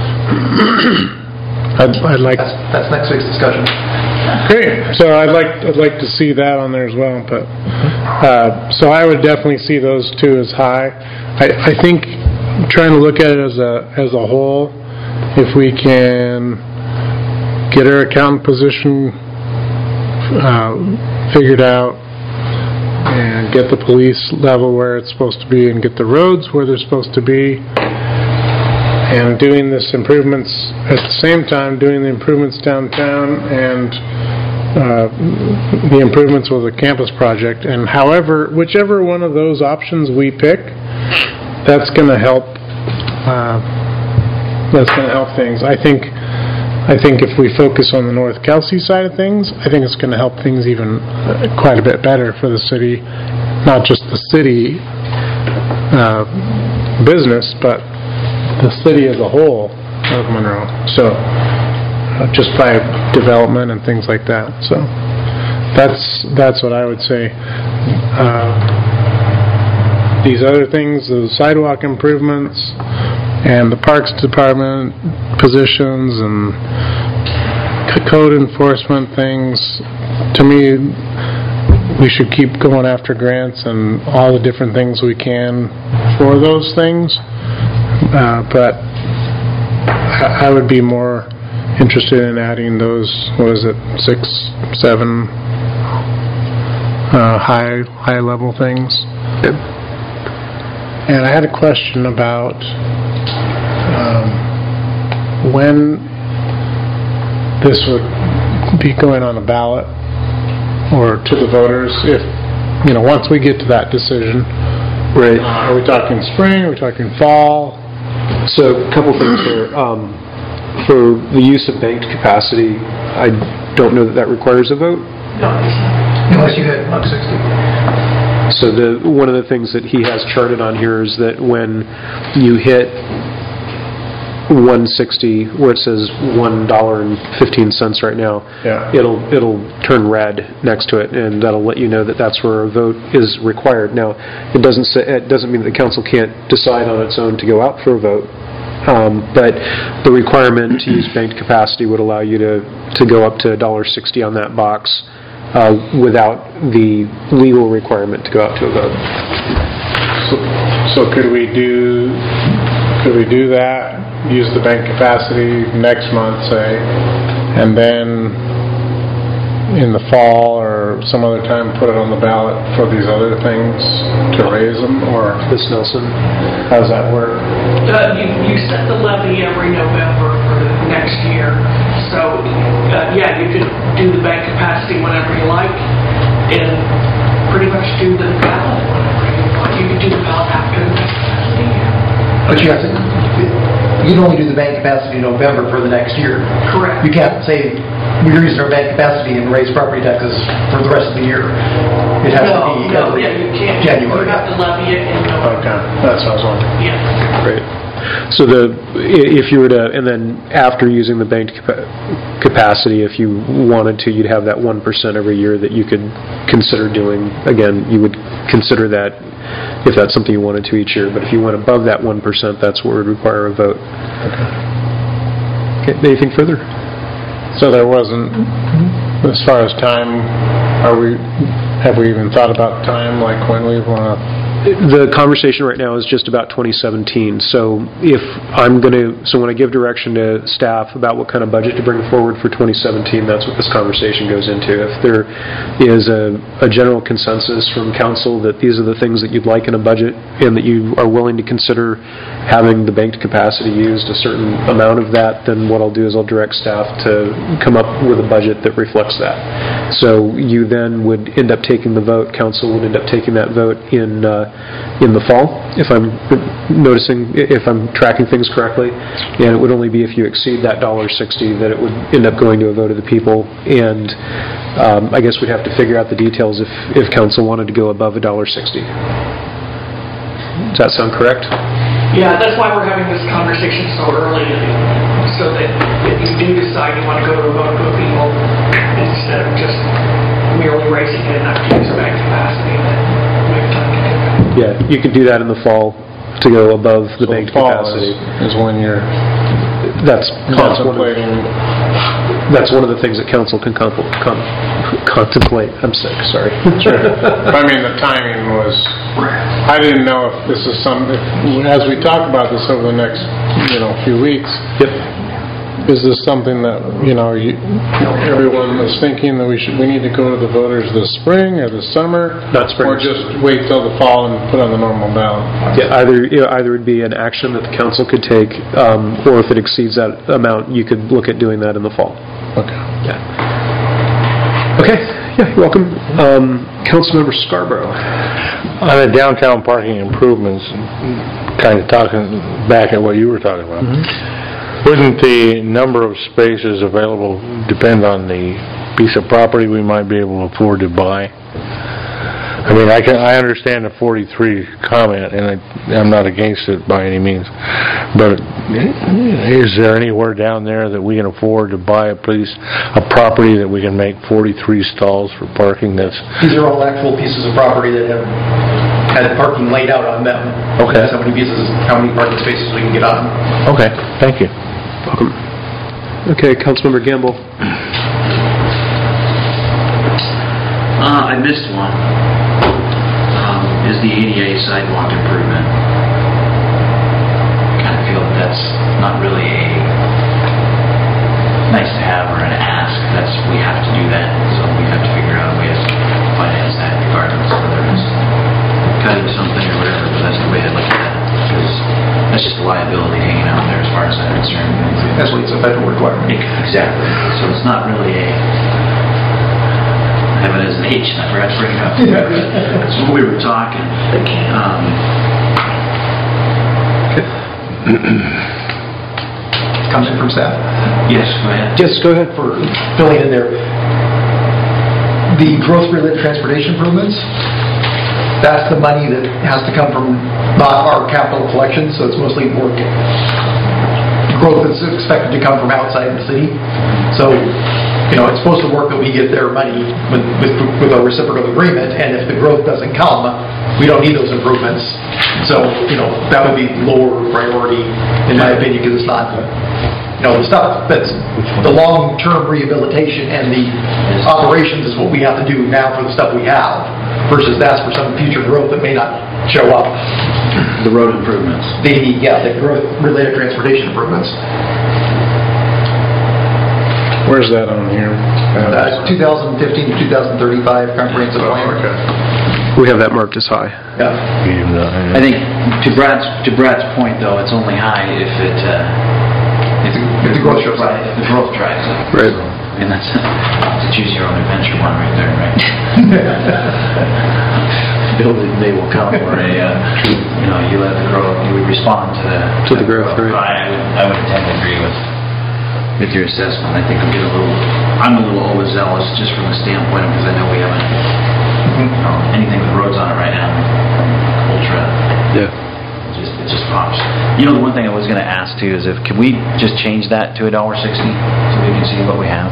I'd, I'd like. That's, that's next week's discussion. Great. So I'd like I'd like to see that on there as well. But uh, so I would definitely see those two as high. I, I think trying to look at it as a as a whole, if we can get our account position uh, figured out and get the police level where it's supposed to be and get the roads where they're supposed to be, and doing this improvements at the same time, doing the improvements downtown and uh, the improvements with the campus project, and however, whichever one of those options we pick, that's going to help. Uh, that's going to help things. I think. I think if we focus on the North Kelsey side of things, I think it's going to help things even quite a bit better for the city, not just the city uh, business, but the city as a whole of Monroe. So uh, just by development and things like that. So that's that's what I would say. Uh, these other things, the sidewalk improvements and the Parks Department positions and code enforcement things, to me, we should keep going after grants and all the different things we can for those things. Uh, but I would be more interested in adding those, what is it, six, seven uh, high high level things. And I had a question about um, when this would be going on a ballot or to the voters, if, you know, once we get to that decision. Right. Uh, are we talking spring? Are we talking fall? So, a couple things there. Um, for the use of banked capacity, I don't know that that requires a vote. Unless you hit buck sixty. So the one of the things that he has charted on here is that when you hit one sixty, where it says one dollar and fifteen cents right now, Yeah. it'll it'll turn red next to it, and that'll let you know that that's where a vote is required. Now, it doesn't say, it doesn't mean that the council can't decide on its own to go out for a vote, um, but the requirement to use banked capacity would allow you to to go up to one dollar sixty on that box uh, without the legal requirement to go out to a vote. So, so could we do, could we do that? Use the bank capacity next month, say, and then in the fall or some other time put it on the ballot for these other things to raise them, or Miz Nelson? how does that work? Uh, you, you set the levy every November for the next year. So, uh, yeah, you could do the bank capacity whenever you like, and pretty much do the ballot whenever you want. You could do the ballot after the bank capacity. But you have to, you can only do the bank capacity in November for the next year. Correct. You can't say, we're using our bank capacity and raise property taxes for the rest of the year. It has to No, be no, yeah, you can't. January. You have to levy it in November. Okay, that's what I was wondering. Yeah. Great. So the i- if you were to, and then after using the banked capa- capacity, if you wanted to, you'd have that one percent every year that you could consider doing. Again, you would consider that if that's something you wanted to each year. But if you went above that one percent, that's what would require a vote. Okay. Anything further? So there wasn't, as far as time, are we, have we even thought about time, like when we want to? The conversation right now is just about twenty seventeen. So if I'm going to, so when I give direction to staff about what kind of budget to bring forward for twenty seventeen, that's what this conversation goes into. If there is a, a general consensus from council that these are the things that you'd like in a budget and that you are willing to consider having the banked capacity used, a certain amount of that, then what I'll do is I'll direct staff to come up with a budget that reflects that. So you then would end up taking the vote, council would end up taking that vote in uh, in the fall, if I'm noticing, if I'm tracking things correctly, and it would only be if you exceed that one dollar sixty that it would end up going to a vote of the people, and um, I guess we'd have to figure out the details if, if council wanted to go above one dollar sixty. Does that sound correct? Yeah, that's why we're having this conversation so early, so that if you do decide you want to go to a vote of people, instead of just merely raising it enough to use bank capacity, then we have time to do that. Yeah, you could do that in the fall to go above the So banked fall capacity. Is, is when you're That's that's one, of, contemplating. that's one of the things that council can con- con- contemplate. I'm sick, sorry. Sure. I mean, the timing was, I didn't know if this is some, if, as we talk about this over the next, you know, few weeks, Yep. is this something that, you know, you, everyone is thinking that we should, we need to go to the voters this spring or this summer? Not spring. Or just wait till the fall and put on the normal ballot? Yeah, either you know, either would be an action that the council could take, um, or if it exceeds that amount, you could look at doing that in the fall. Okay. Yeah. Okay. Yeah, you're welcome. Um, Councilmember Scarborough. On the downtown parking improvements, kind of talking back at what you were talking about, wouldn't the number of spaces available depend on the piece of property we might be able to afford to buy? I mean, I can, I understand the forty-three comment, and I, I'm not against it by any means, but is there anywhere down there that we can afford to buy a place, a property that we can make forty-three stalls for parking that's... These are all actual pieces of property that have had parking laid out on them. Okay. That's how many pieces, how many parking spaces we can get on them. Okay, thank you. Welcome. Okay, Councilmember Gamble. Uh, I missed one. Um, is the A D A sidewalk improvement. Kind of feel that that's not really a nice to have or an ask. That's, we have to do that, so we have to figure out a way to finance that regardless of whether it's cutting something or whatever, but that's the way I look at it. Because that's just a liability hanging out there as far as I'm concerned. That's what it's a federal requirement. Exactly. So it's not really a, I have it as an H, and I forgot to bring it up. That's when we were talking. Um, Comes in from staff. yes, go ahead. Just go ahead for filling in there. The growth-related transportation improvements, that's the money that has to come from not our capital collection, so it's mostly work. Growth is expected to come from outside the city. So, you know, it's supposed to work that we get their money with, with, with a reciprocal agreement, and if the growth doesn't come, we don't need those improvements. So, you know, that would be lower priority, in my opinion, because it's not, you know, the stuff that's the long-term rehabilitation and the operations is what we have to do now for the stuff we have, versus that's for some future growth that may not show up. The road improvements. The, yeah, the growth-related transportation improvements. Where's that on here? Uh, twenty fifteen to twenty thirty-five comprehensive Oh, plan. okay. We have that marked as high. Yeah. I think to Brad's to Brad's point though, it's only high if it uh, if, If the growth shows up. right, if the growth drives it. Right. I mean that's to choose your own adventure one right there, right? Building day will come where a uh, you know you let the growth you would respond to the To the growth, right. I would I would tend to agree with with your assessment. I think we get a little I'm a little overzealous just from the standpoint of because I know we haven't you know, anything with roads on it right now. Ultra. Yeah. It just, it just pops. You know, the one thing I was going to ask too is if can we just change that to a dollar sixty so we can see what we have.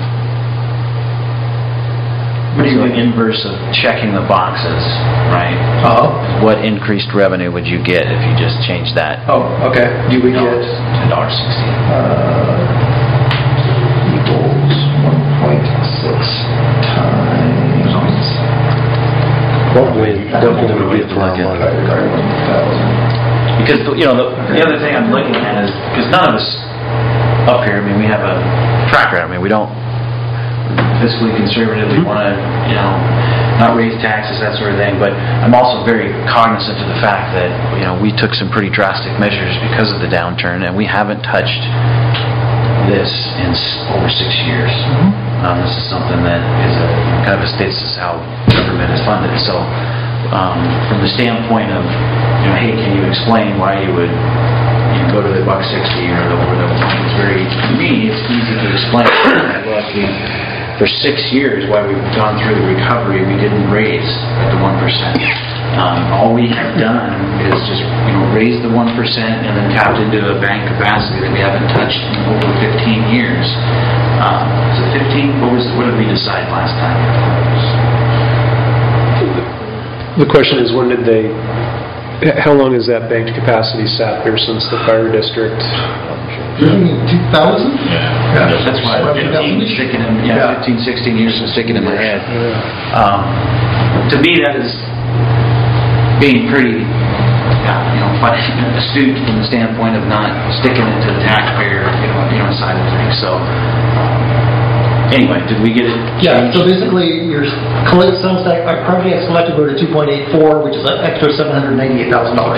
What do you the inverse of checking the boxes, right? Uh-huh. What increased revenue would you get if you just changed that? Oh, okay. You would get to a dollar sixty. Uh, equals one point six times. What we definitely get for our money. Because, you know, the, the other thing I'm looking at is, because none of us up here, I mean, we have a track record. I mean, we don't fiscally conservative, we want to, you know, not raise taxes, that sort of thing, but I'm also very cognizant of the fact that, you know, we took some pretty drastic measures because of the downturn, and we haven't touched this in s- over six years. Um, this is something that is a kind of a states is how government is funded. So, um, from the standpoint of, you know, hey, can you explain why you would you know, go to the buck sixty or the, or the it's very to me it's easy to explain. Look, we, for six years, while we've gone through the recovery, we didn't raise at the one percent. Um, all we have done is just you know raise the one percent and then tapped into a bank capacity that we haven't touched in over fifteen years. Um, is it fifteen? What was what did we decide last time? The question is, when did they, how long has that banked capacity sat there since the fire district? two thousand? Yeah. That's why fifteen was sticking in, yeah, fifteen, sixteen years was sticking in my head. Um, to me, that is being pretty, uh, you know, fun, astute from the standpoint of not sticking it to the taxpayer, you know, you know, side of things. So, um, anyway, did we get it? Yeah. So basically, your collect sales tax, our property tax collected were to two point eight four, which is an extra seven hundred ninety-eight thousand dollars.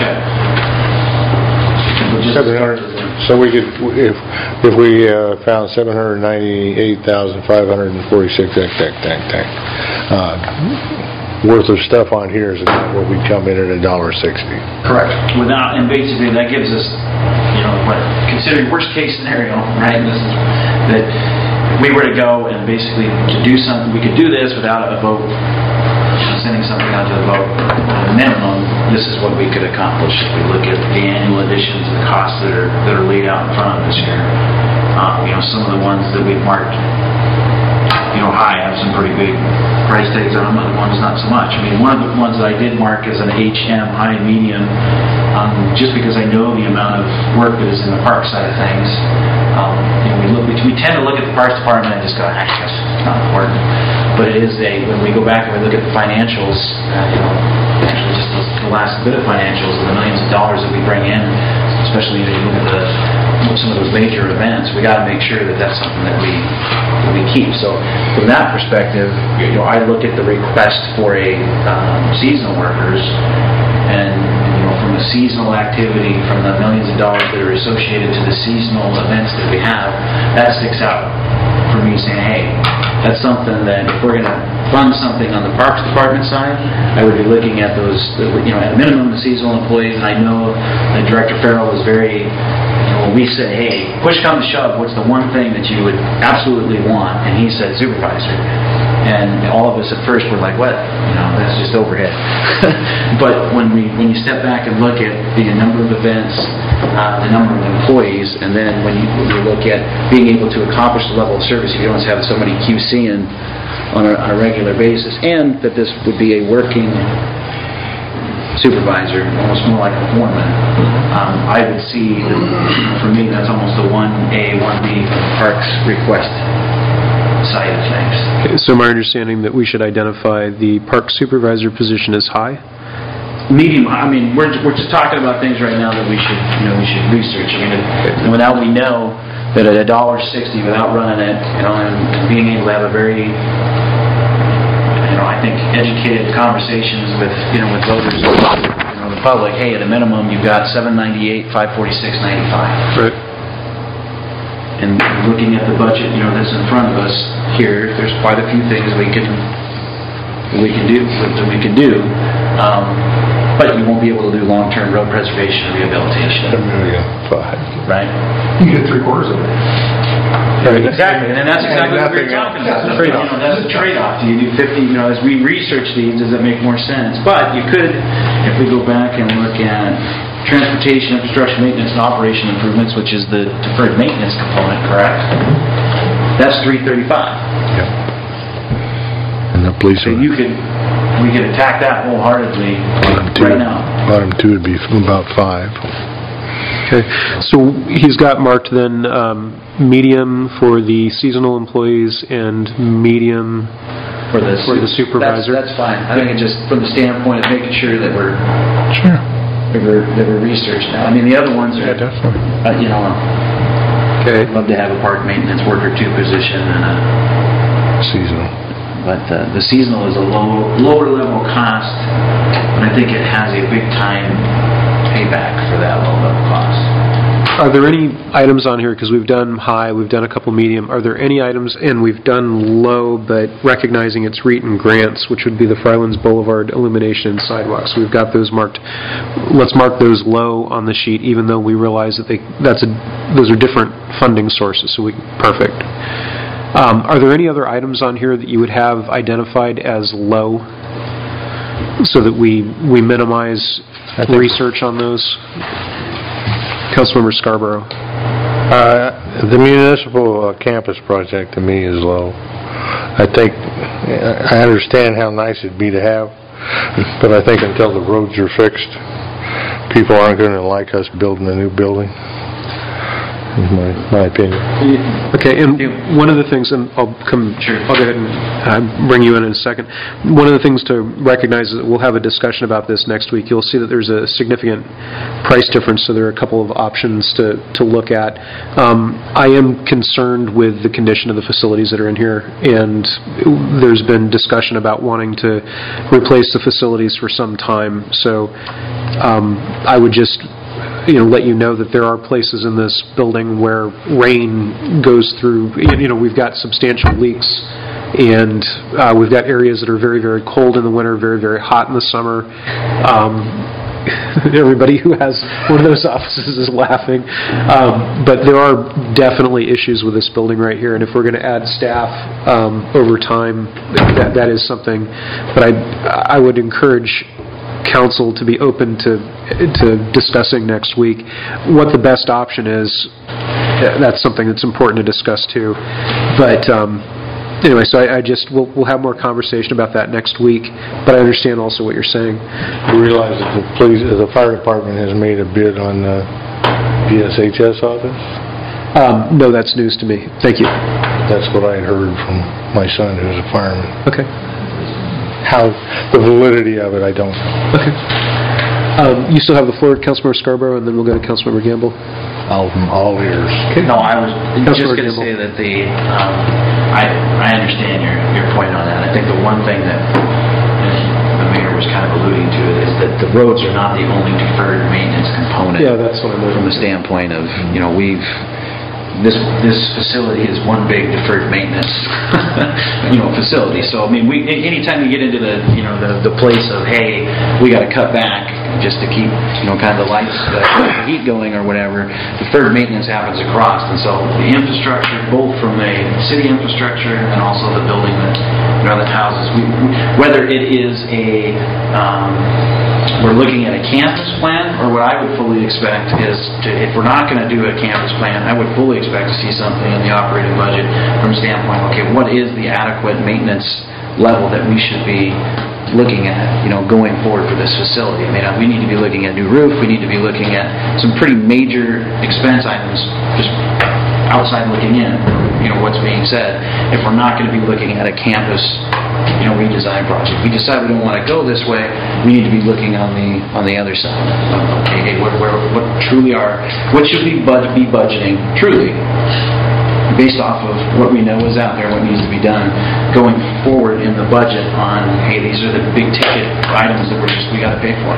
So we could, if if we uh, found seven hundred ninety-eight thousand five hundred forty-six tac, tac, tac, tac, uh, worth of stuff on here is about what we come in at a dollar sixty. Correct. Without, and basically that gives us, you know, what considering worst case scenario, right? This is that we were to go and basically to do something, we could do this without a vote, sending something out to the vote. At a minimum, this is what we could accomplish if we look at the annual additions and the costs that are that are laid out in front of us here. Um, you know, some of the ones that we've marked, you know, high have some pretty big price tags on them. Other ones not so much. I mean, one of the ones that I did mark as an H M, high and medium, um, just because I know the amount of work that is in the park side of things. Um, you know, we look, we, we tend to look at the parks department and just go, ah, that's not important. But it is a, when we go back and we look at the financials, uh, you know, actually just the, the last bit of financials and the millions of dollars that we bring in, especially when you look at the, some of those major events, we got to make sure that that's something that we that we keep. So from that perspective, you know, I look at the request for a um, seasonal workers, and you know, from the seasonal activity, from the millions of dollars that are associated to the seasonal events that we have, that sticks out for me, saying, hey, that's something that if we're going to fund something on the Parks Department side, I would be looking at those, you know, at a minimum the seasonal employees, and I know that Director Farrell was very, you know, we said, hey, push come to shove, what's the one thing that you would absolutely want? And he said supervisor. And all of us at first were like, what? You know, that's just overhead. But when we when you step back and look at the number of events, uh, the number of employees, and then when you, when you look at being able to accomplish the level of service, if you don't have somebody QCing on a, on a regular basis, and that this would be a working supervisor, almost more like a foreman, um, I would see, that, you know, for me, that's almost a one A, one B Parks request side of things. Okay, so my understanding that we should identify the park supervisor position as high? Medium, I mean, we're, we're just talking about things right now that we should, you know, we should research. I mean, if, without we know that at a dollar sixty, without running it, you know, and being able to have a very, you know, I think educated conversations with, you know, with voters, you know, the public, hey, at a minimum, you've got seven ninety-eight, five forty-six ninety-five. Right. And looking at the budget, you know, that's in front of us here, there's quite a few things we can we can do that we can do, um, but you won't be able to do long-term road preservation or rehabilitation. A million five. Right? You get three quarters of it. Right. Exactly, and that's exactly what we're talking about. That's, you know, that's a trade-off. Do you do fifty? You know, as we research these, does that make more sense? But you could, if we go back and look at transportation, infrastructure, maintenance, and operation improvements, which is the deferred maintenance component, correct? That's three thirty-five. Yeah. And the police So are, you could, we could attack that wholeheartedly bottom two, right now. bottom two would be about five. Okay, so he's got marked then um, medium for the seasonal employees and medium For the, for the supervisor. That's, that's fine. I think it's just from the standpoint of making sure that we're Sure. that we're, that we're researched now. I mean, the other ones are, Yeah, definitely. uh, you know, Okay. I'd love to have a park maintenance worker two position, and a, Seasonal. but uh, the seasonal is a low, lower level cost, and I think it has a big time payback for that low level cost. Are there any items on here, because we've done high, we've done a couple medium, are there any items, and we've done low, but recognizing it's REIT and grants, which would be the Frylands Boulevard illumination and sidewalks, we've got those marked, let's mark those low on the sheet, even though we realize that they, that's a, those are different funding sources, so we, perfect. Um, are there any other items on here that you would have identified as low, so that we, we minimize research on those? Councilmember Scarborough. Uh, the municipal uh, campus project to me is low. I think, I understand how nice it'd be to have, but I think until the roads are fixed, people aren't going to like us building a new building. Is my, my opinion. Okay, and one of the things, and I'll come, Sure. I'll go ahead and uh, bring you in in a second. One of the things to recognize is that we'll have a discussion about this next week. You'll see that there's a significant price difference, so there are a couple of options to, to look at. Um, I am concerned with the condition of the facilities that are in here, and there's been discussion about wanting to replace the facilities for some time. So um, I would just you know, let you know that there are places in this building where rain goes through, you know, we've got substantial leaks, and uh, we've got areas that are very, very cold in the winter, very, very hot in the summer. Um, everybody who has one of those offices is laughing. Um, but there are definitely issues with this building right here, and if we're going to add staff um, over time, that, that is something. But I, I would encourage council to be open to to discussing next week what the best option is. That's something that's important to discuss too. But um, anyway, so I, I just we'll, we'll have more conversation about that next week. But I understand also what you're saying. You realize that the police, the fire department has made a bid on the P S H S office? Um, no, that's news to me. Thank you. That's what I had heard from my son, who's a fireman. Okay. How, the validity of it, I don't know. Okay. Um, you still have the floor, Councilmember Scarborough, and then we'll go to Councilmember Gamble. All, all ears. No, I was just Councilor going to Gamble. say that the, um, I, I understand your, your point on that. I think the one thing that the mayor was kind of alluding to is that the roads are not the only deferred maintenance component. Yeah, that's what I'm From the standpoint of, you know, we've, this this facility is one big deferred maintenance, you know, facility. So I mean, we anytime you get into the you know the the place of hey, we got to cut back just to keep, you know, kind of the lights, the heat going or whatever. Deferred maintenance happens across, and so the infrastructure, both from the city infrastructure and also the building that, you know, that houses, we, whether it is a, um, we're looking at a campus plan, or what I would fully expect is, to, if we're not going to do a campus plan, I would fully expect to see something in the operating budget from a standpoint, okay, what is the adequate maintenance level that we should be looking at, you know, going forward for this facility. I mean, we need to be looking at new roof, we need to be looking at some pretty major expense items, just outside looking in, you know, what's being said, if we're not going to be looking at a campus, you know, redesign project. We decide we don't want to go this way, we need to be looking on the on the other side. Okay, what, where, what truly are, what should we bud, be budgeting, truly, based off of what we know is out there, what needs to be done, going forward in the budget on, hey, these are the big ticket items that we're just, we got to pay for.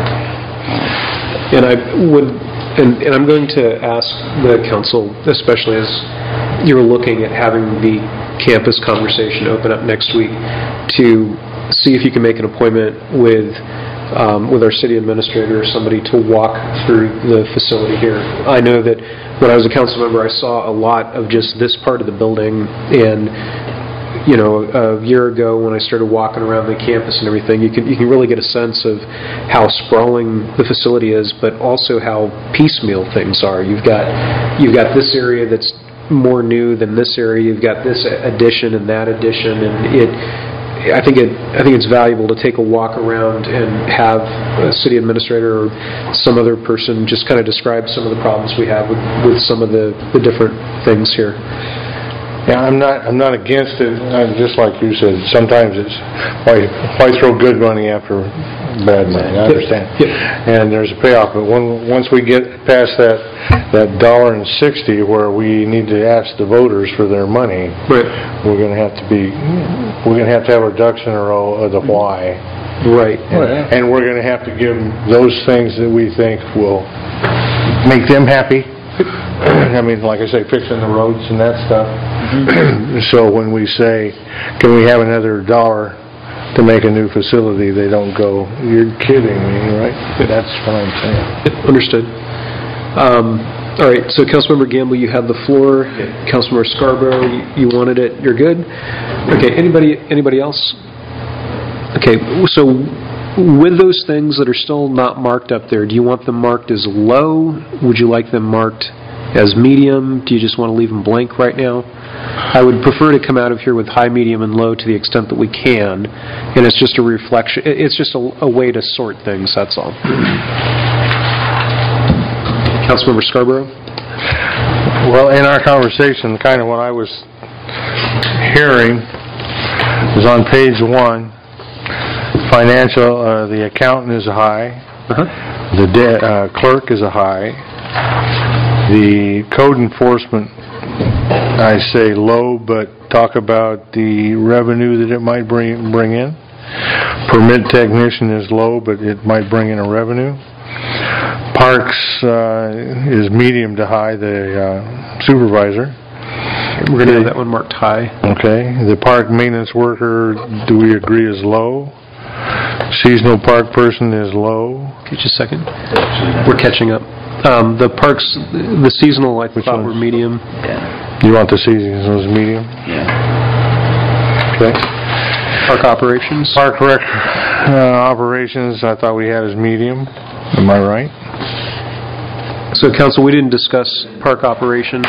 And I would, and, and I'm going to ask the council, especially as you're looking at having the campus conversation open up next week, to see if you can make an appointment with Um, with our city administrator or somebody to walk through the facility here. I know that when I was a council member, I saw a lot of just this part of the building, and you know, a year ago when I started walking around the campus and everything, you can you can really get a sense of how sprawling the facility is, but also how piecemeal things are. You've got you've got this area that's more new than this area. You've got this addition and that addition, and it. I think it. I think it's valuable to take a walk around and have a city administrator or some other person just kind of describe some of the problems we have with, with some of the, the different things here. Yeah, I'm not. I'm not against it. I'm just like you said. Sometimes it's why why throw good money after bad money. I understand. Yep. Yep. And there's a payoff, but when, once we get past that that dollar and sixty, where we need to ask the voters for their money, right. we're going to have to be. We're going to have to have our ducks in a row of the why. Right. And, oh, yeah. and we're going to have to give them those things that we think will make them happy. I mean, like I say, fixing the roads and that stuff. Mm-hmm. So when we say, can we have another dollar to make a new facility, they don't go, you're kidding me, right? That's what I'm saying. Understood. Um, all right, so Councilmember Gamble, you had the floor. Councilmember Scarborough, you, you wanted it. You're good? Okay, anybody, anybody else? Okay, so with those things that are still not marked up there, do you want them marked as low? Would you like them marked as medium? Do you just want to leave them blank right now? I would prefer to come out of here with high, medium, and low to the extent that we can, and it's just a reflection. It's just a, a way to sort things, that's all. Councilmember Scarborough? Well, in our conversation, kind of what I was hearing is on page one, financial, uh, the accountant is a high, uh-huh. the de- uh, clerk is a high, the code enforcement, I say low, but talk about the revenue that it might bring bring in. Permit technician is low, but it might bring in a revenue. Parks uh, is medium to high, the uh, supervisor. We're going to have that one marked high. Okay. The park maintenance worker, do we agree, is low? Seasonal park person is low. Okay, just a second. We're catching up. Um, the parks, the seasonal, I thought were medium. Yeah. You want the seasonal as medium? Yeah. Okay. Park operations? Park rec uh, operations, I thought we had as medium. Am I right? So, Council, we didn't discuss park operations.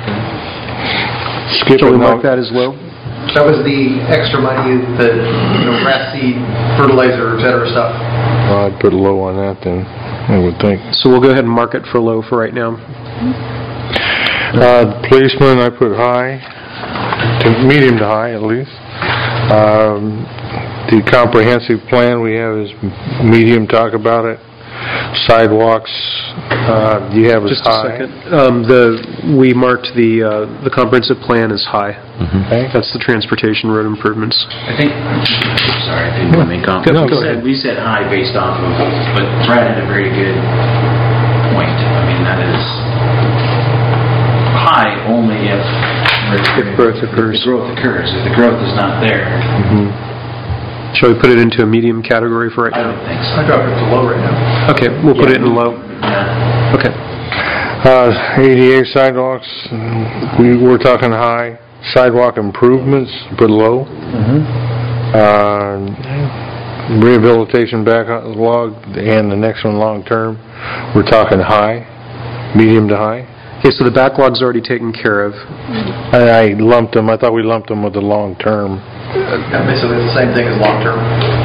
Skip Shall we it, mark no. that as low? That was the extra money, the, you know, grass seed, fertilizer, et cetera stuff. Well, I'd put a low on that then, I would think. So we'll go ahead and mark it for low for right now. Uh, policeman, I put high, to medium to high at least. Um, the comprehensive plan we have is medium, talk about it. Sidewalks, uh, you have as Just high. a second. Um, the we marked the uh, the comprehensive plan as high. Mm-hmm. Okay. That's the transportation road improvements. I think, sorry, I didn't want to make comments. No, we, go said, ahead. we said high based off of, but Brad had a very good point. I mean, that is high only if, If growth occurs. If the growth occurs. If the growth is not there. Mm-hmm. Shall we put it into a medium category for right I now? don't think so. I dropped it to low right now. Okay, we'll put it in low. Yeah. Okay. Uh, A D A sidewalks, we, we're talking high. Sidewalk improvements, put low. Uh, rehabilitation backlog, and the next one long term, we're talking high, medium to high. Okay, so the backlog's already taken care of. I, I lumped them, I thought we lumped them with the long term. Yeah, basically it's the same thing as long-term.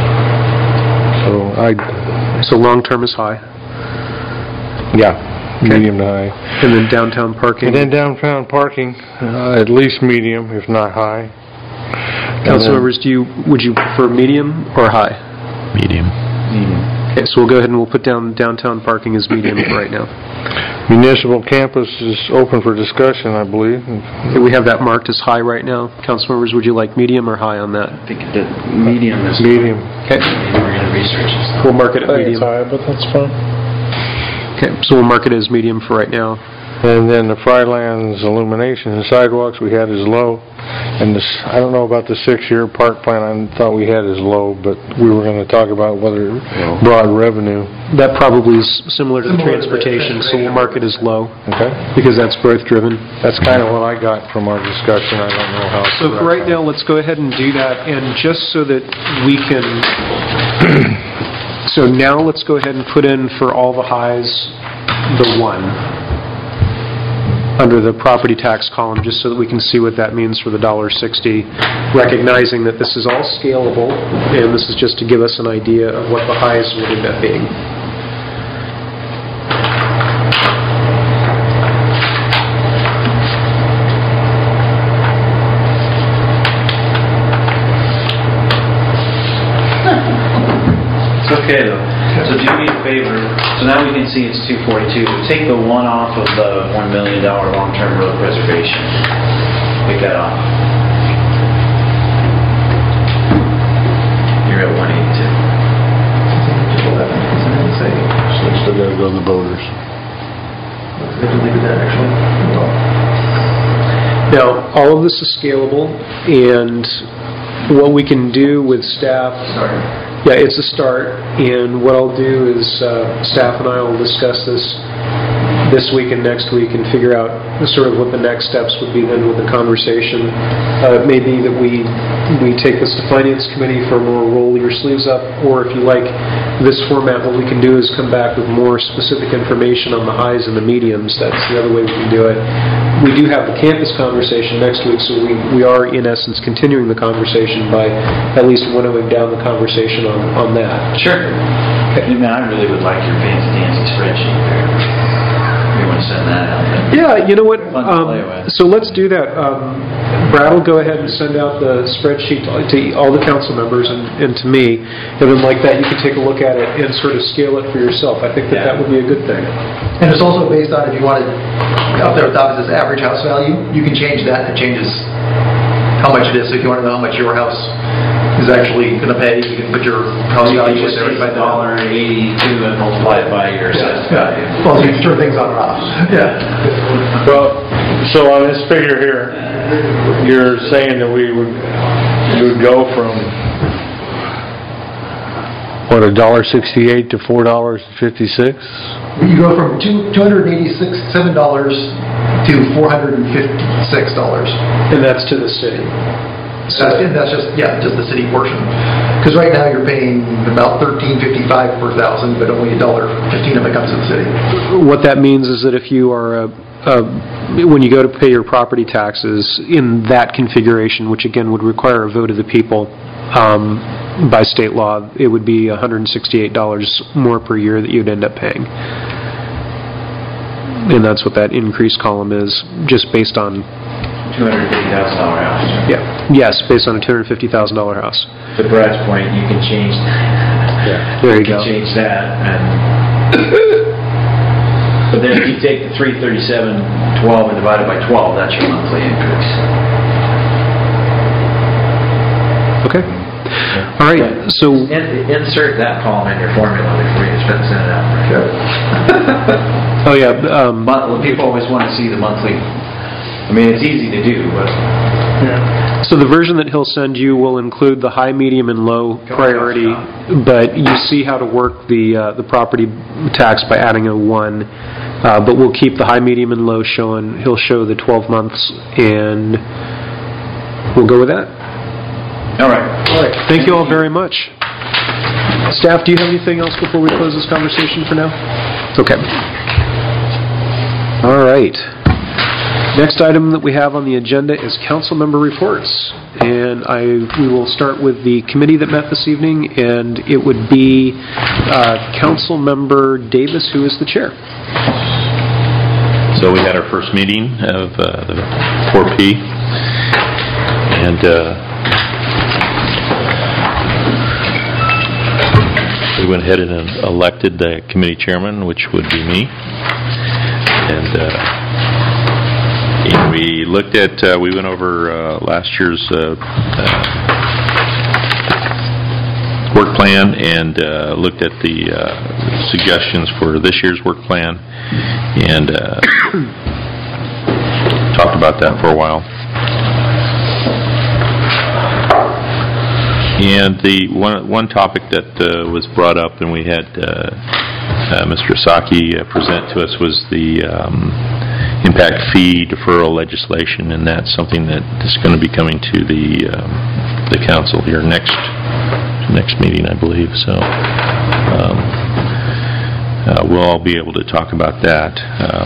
So I, So long-term is high. yeah, medium to high. And then downtown parking. And then downtown parking, uh, at least medium, if not high. Council members, do you, would you prefer medium or high? Medium. Okay, so we'll go ahead and we'll put down downtown parking as medium for right now. Municipal campus is open for discussion, I believe. Okay, we have that marked as high right now. Council members, would you like medium or high on that? I think the medium is... Medium. Okay, Maybe we're going to research this. we'll mark it I at think it's medium. high, but that's fine. Okay, so we'll mark it as medium for right now. And then the Frylands illumination and sidewalks we had as low. And this, I don't know about the six-year park plan, I thought we had as low, but we were going to talk about whether it brought revenue. That probably is similar to the Similar to the transportation, so we'll mark it as low, Okay? because that's growth-driven. That's kind of what I got from our discussion, I don't know how. So for right now, let's go ahead and do that, and just so that we can, so now let's go ahead and put in for all the highs, the one, under the property tax column, just so that we can see what that means for the one dollar sixty, recognizing that this is all scalable, and this is just to give us an idea of what the highs would end up being. It's okay though. So do me a favor, so now we can see it's two forty-two. Take the one off of the one million dollar long-term road preservation. Take that off. You're at one eighty-two. Still gotta go to the voters. Now, all of this is scalable, and what we can do with staff... Sorry. Yeah, it's a start, and what I'll do is uh, staff and I will discuss this this week and next week and figure out sort of what the next steps would be then with the conversation. Uh, it may be that we we take this to Finance Committee for more roll your sleeves up, or if you like this format, what we can do is come back with more specific information on the highs and the mediums. That's the other way we can do it. We do have the campus conversation next week, so we, we are in essence continuing the conversation by at least winnowing down the conversation on, on that. Sure. Okay. Man, I really would like your fancy dancy spreadsheet there. You want to send that out then? Yeah, you know what? Fun to play Um, with. so let's do that. Um, Brad will go ahead and send out the spreadsheet to, to all the council members and, and to me, and then like that you can take a look at it and sort of scale it for yourself. I think that Yeah. that would be a good thing. And it's also based on, if you wanted, up there at the top it says average house value, you can change that, it changes how much it is. So if you want to know how much your house is actually going to pay, you can put your house You value just in there. take a dollar eighty-two and multiply it by your assessed value. Well, so you can turn things on and off. Yeah. Well, so on this figure here, you're saying that we would, you would go from, what, a dollar sixty-eight to four dollars and fifty-six? You go from two two hundred eighty-six seven dollars to four hundred and fifty-six dollars. And that's to the city. That's, and that's just, yeah, just the city portion. Because right now you're paying about thirteen fifty-five per thousand, but only a dollar fifteen of it comes to the city. What that means is that if you are a, a, when you go to pay your property taxes in that configuration, which again would require a vote of the people um, by state law, it would be one hundred sixty-eight dollars more per year that you'd end up paying. And that's what that increase column is, just based on... two hundred fifty thousand dollar house. Yeah. Yes, based on a two hundred fifty thousand dollars house. To Brad's point, you can change Yeah. There you can go. change that, and but then if you take the three thirty-seven twelve and divide it by twelve, that's your monthly increase. Okay. All right. So In, insert that column in your formula before you spend send it out. Okay. oh yeah, um, Month, people always want to see the monthly I mean, it's easy to do, but... So the version that he'll send you will include the high, medium, and low priority, but you see how to work the uh, the property tax by adding a one. Uh, but we'll keep the high, medium, and low showing. He'll show the twelve months, and we'll go with that. All right. All right. Thank you all very much. Staff, do you have anything else before we close this conversation for now? Okay. All right. Next item that we have on the agenda is council member reports. And I we will start with the committee that met this evening, and it would be uh, Council Member Davis, who is the chair. So we had our first meeting of uh, the four P, and uh, we went ahead and elected the committee chairman, which would be me. And uh, And we looked at, uh, we went over uh, last year's uh, uh, work plan and uh, looked at the uh, suggestions for this year's work plan, and uh, talked about that for a while. And the one one topic that uh, was brought up, and we had uh, uh, Mister Saki uh, present to us, was the um, impact fee deferral legislation, and that's something that is going to be coming to the um, the council here next next meeting, I believe. So um, uh, we'll all be able to talk about that. Um,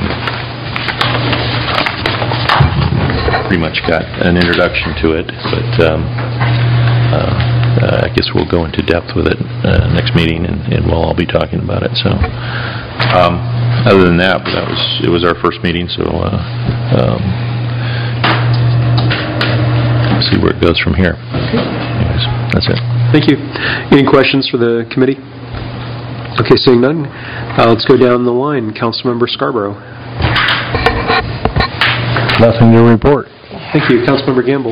pretty much got an introduction to it, but um, uh, uh, I guess we'll go into depth with it uh, next meeting, and, and we'll all be talking about it. So. Um, Other than that, that was it was our first meeting, so uh, um, we'll see where it goes from here. Anyways, that's it. Thank you. Any questions for the committee? Okay, seeing none, uh, let's go down the line. Councilmember Scarborough. Nothing to report. Thank you. Councilmember Gamble.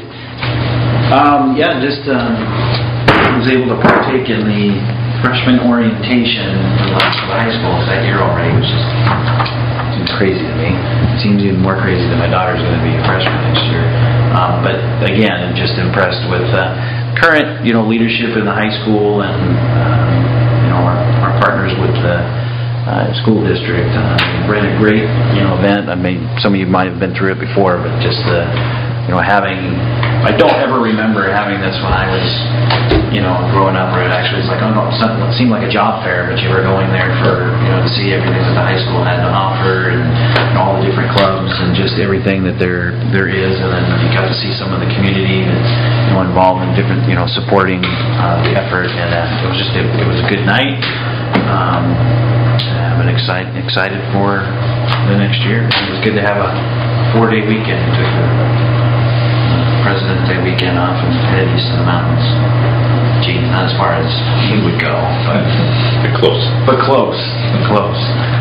Um, yeah, just um, was able to partake in the freshman orientation for the last high school that year already, which is seems crazy to me. It seems even more crazy that my daughter's going to be a freshman next year. Um, but again, I'm just impressed with uh, current, you know, leadership in the high school, and um, you know, our, our partners with the uh, school district. Uh, we ran a great, you know, event. I mean, some of you might have been through it before, but just the, you know, having. I don't ever remember having this when I was, you know, growing up, where it actually was like, oh no, something that seemed like a job fair, but you were going there for, you know, to see everything that the high school had to offer, and, and all the different clubs, and just everything that there there is, and then you got to see some of the community and, you know, involved in different, you know, supporting uh, the effort, and uh, it was just, it, it was a good night. Um, I'm excited excited for the next year. It was good to have a four-day weekend. We took the President's Day weekend off and headed east to the mountains. Gee, not as far as we would go, but close. But close, close.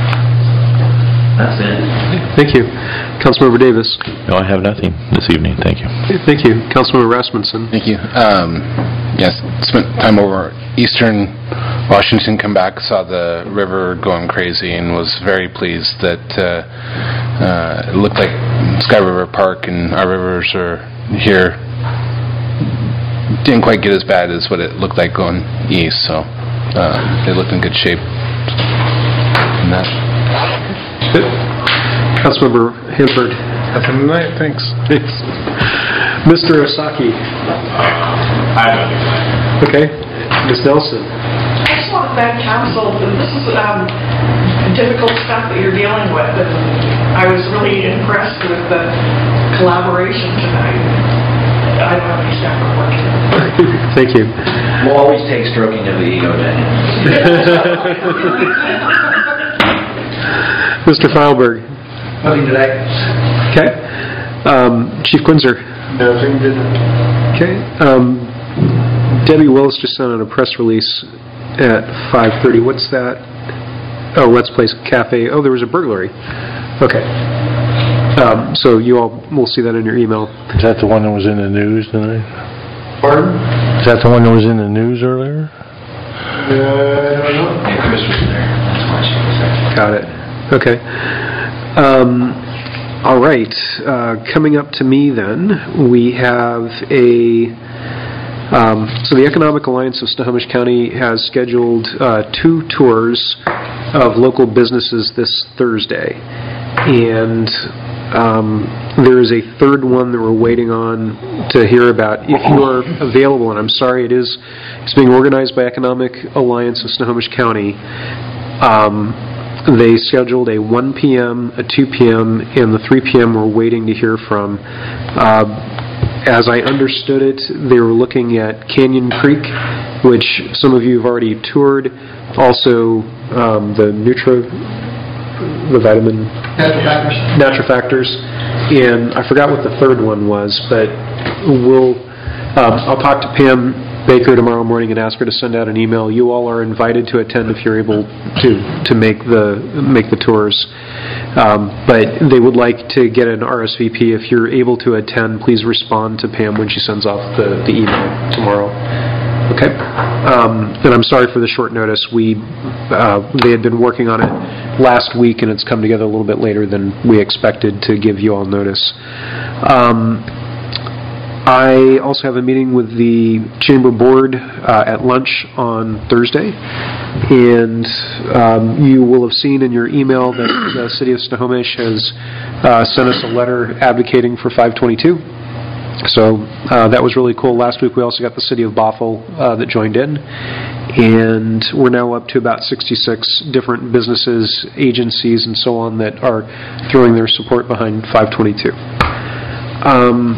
That's it. Thank you. Councilmember Davis. No, I have nothing this evening. Thank you. Thank you. Councilmember Rasmussen. Thank you. Um, yes, spent time over Eastern Washington, come back, saw the river going crazy, and was very pleased that uh, uh, it looked like Sky River Park and our rivers are here didn't quite get as bad as what it looked like going east, so uh, they looked in good shape. And that. Good. Councilmember Hanford. Nothing tonight, thanks. Thanks. Mister Osaki. I have nothing. Okay. Miz Nelson. I just want to thank council. This is um, difficult stuff that you're dealing with, and I was really impressed with the collaboration tonight. I don't have any separate work. Thank you. We'll always take stroking of the ego, Daniel. Mister Feilberg. Nothing today. Okay. Um, Chief Quinzer. Nothing today. Okay. Um, Debbie Willis just sent out a press release at five thirty. What's that? Oh, Let's Place Cafe. Oh, there was a burglary. Okay. Um, so you all will see that in your email. Is that the one that was in the news tonight? Pardon? Is that the one that was in the news earlier? Uh, I don't know. Yeah, Chris was there. That's why she was there. Got it. Okay. Um, All right, uh, coming up to me then, we have a, um, so the Economic Alliance of Snohomish County has scheduled uh, two tours of local businesses this Thursday. And um, there is a third one that we're waiting on to hear about. If you are available, and I'm sorry, it is, it's being organized by Economic Alliance of Snohomish County. Um, They scheduled a one p.m., a two p.m., and the three p.m. we're waiting to hear from. Uh, as I understood it, they were looking at Canyon Creek, which some of you have already toured. Also, um, the Nutra, the vitamin... Natural Factors. Natural Factors. And I forgot what the third one was, but we'll... Um, I'll talk to Pam Baker tomorrow morning and ask her to send out an email. You all are invited to attend if you're able to to make the make the tours. Um, but they would like to get an R S V P. If you're able to attend, please respond to Pam when she sends off the, the email tomorrow. Okay. Um, and I'm sorry for the short notice. We uh, they had been working on it last week, and it's come together a little bit later than we expected to give you all notice. Um, I also have a meeting with the Chamber Board uh, at lunch on Thursday, and um, you will have seen in your email that the City of Snohomish has uh, sent us a letter advocating for five twenty-two. So uh, that was really cool. Last week we also got the City of Bothell uh, that joined in, and we're now up to about sixty-six different businesses, agencies, and so on that are throwing their support behind five twenty-two. Um,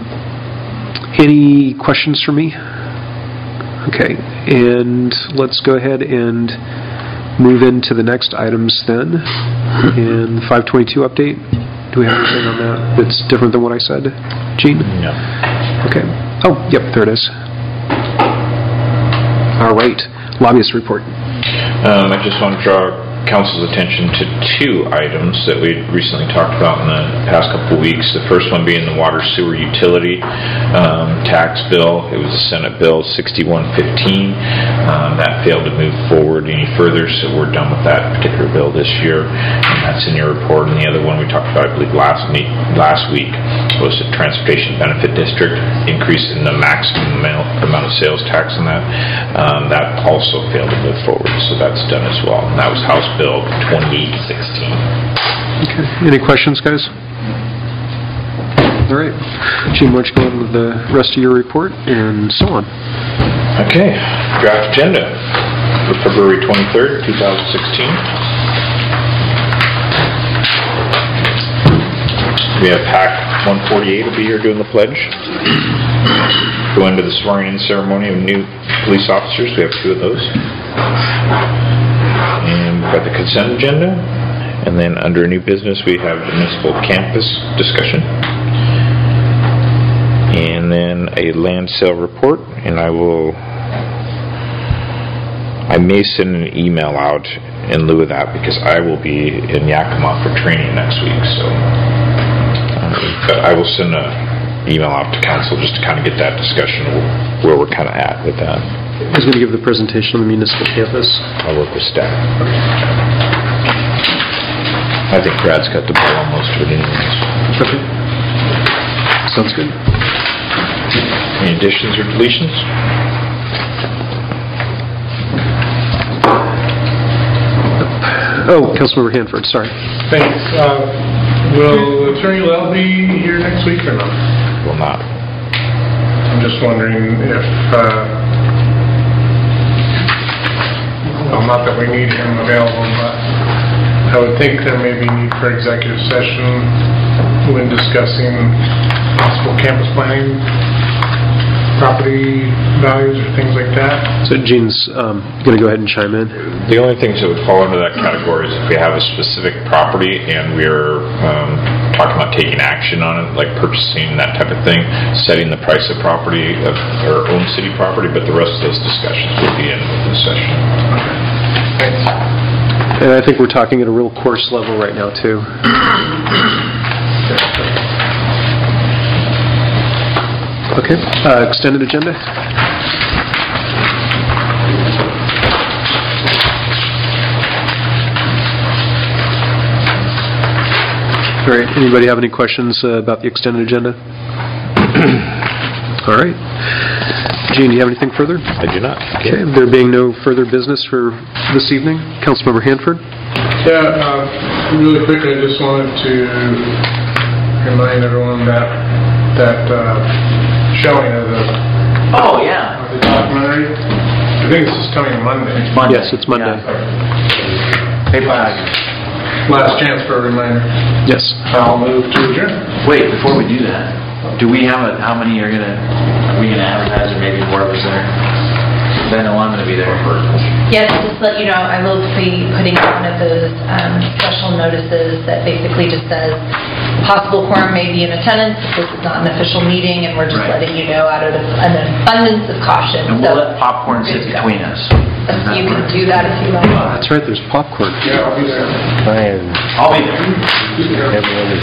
Any questions for me? Okay, and let's go ahead and move into the next items then. And the five twenty-two update, do we have anything on that that's different than what I said? Gene? No. Okay. Oh, yep, there it is. All right, lobbyist report. Um, I just want to draw Council's attention to two items that we recently talked about in the past couple of weeks. The first one being the water sewer utility um, tax bill. It was a Senate bill sixty-one fifteen. Um, that failed to move forward any further, so we're done with that particular bill this year. And that's in your report. And the other one we talked about, I believe, last week, last week was the Transportation Benefit District, increase in the maximum amount, amount of sales tax on that. Um, that also failed to move forward, so that's done as well. And that was House Bill twenty-eight sixteen. Okay. Any questions, guys? All right. Gene, why don't you go on with the rest of your report and so on. Okay. Draft agenda for February twenty-third, two thousand sixteen. We have P A C one forty-eight will be here doing the pledge. Go into the swearing-in ceremony of new police officers. We have two of those. And we've got the consent agenda, and then under new business we have the municipal campus discussion, and then a land sale report. And I will, I may send an email out in lieu of that because I will be in Yakima for training next week. So, um, but I will send an email out to council just to kind of get that discussion where we're kind of at with that. Who's going to give the presentation on the municipal campus? I'll work with staff. I think Brad's got the ball on most of it anyways. Okay. Sounds good. Any additions or deletions? Oh, Councilmember Hanford, sorry. Thanks. Uh, will Attorney Lell be here next week or not? Will not. I'm just wondering if, uh, well, not that we need him available, but I would think there may be need for executive session when discussing possible campus planning, property values, or things like that. So Gene's um, going to go ahead and chime in. The only things that would fall into that category is if we have a specific property and we're um, talking about taking action on it, like purchasing, that type of thing, setting the price of property, of our own city property, but the rest of those discussions would be in the session. Thanks. And I think we're talking at a real course level right now, too. Okay, uh, extended agenda? All right, anybody have any questions uh, about the extended agenda? All right. Gene, do you have anything further? I do not. Okay, there being no further business for this evening, Councilmember Hanford? Yeah, uh, really quick, I just wanted to remind everyone that, that uh, showing of the, Oh, yeah. of the documentary, I think it's just coming Monday. It's Monday. Yes, it's Monday. Yeah. Paper bag. Last chance for a reminder. Yes. I'll move to adjourn. Wait, before we do that, do we have a, how many are gonna, are we gonna advertise, or maybe more of us there? 'Cause I know I'm gonna be there. Yes, just to let you know, I will be putting out one of those um, special notices that basically just says possible quorum may be in attendance. This is not an official meeting, and we're just Right. letting you know out of an abundance of caution. And we'll So- let popcorn sit between us. You can do that if you like. Oh, that's right, there's popcorn. Yeah, I'll be there. And I'll be there. every other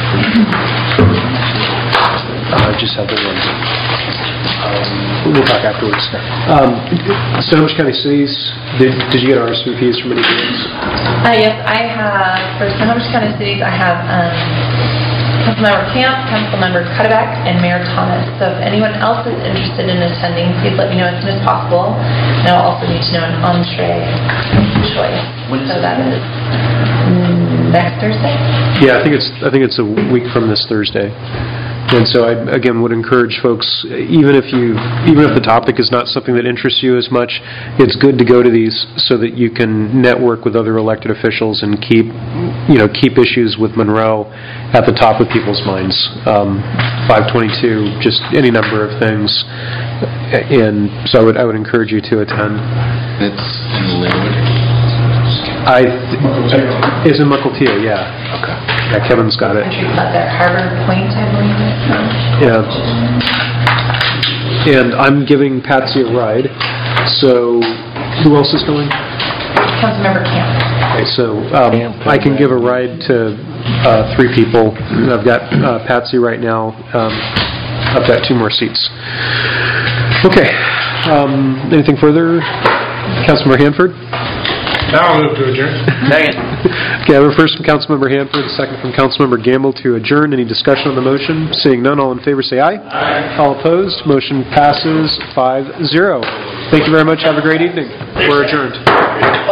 Uh, I just have the one. Um, We'll talk afterwards. Um, Snohomish County Cities, did did you get R S V Ps from any meetings? Uh, yes, I have, for Snohomish County Cities, I have um, Councilmember Camp, Councilmember Cuddeback, and Mayor Thomas. So if anyone else is interested in attending, please let me know as soon as possible. And I'll also need to know an entree choice. When is So it? that is mm, next Thursday? Yeah, I think it's, I think it's a week from this Thursday. And so I, again, would encourage folks, even if you, even if the topic is not something that interests you as much, it's good to go to these so that you can network with other elected officials and keep, you know, keep issues with Monroe at the top of people's minds. Um, five twenty-two, just any number of things. And so I would, I would encourage you to attend. It's in Linwood. I, th- it's in Mukilteo, yeah. Okay. Yeah, Kevin's got it. Country Club there, Harbor Point, I believe it's Yeah. And I'm giving Patsy a ride, so who else is going? Councilmember Camp. Okay, so um, I can give a ride to uh, three people. I've got uh, Patsy right now. Um, I've got two more seats. Okay. Um, anything further? Councilmember Hanford? Now I'll move to adjourn. Second. Okay, I have a first from Councilmember Hanford, a second from Councilmember Gamble to adjourn. Any discussion on the motion? Seeing none, all in favor say aye. Aye. All opposed, motion passes five zero. Thank you very much. Have a great evening. We're adjourned.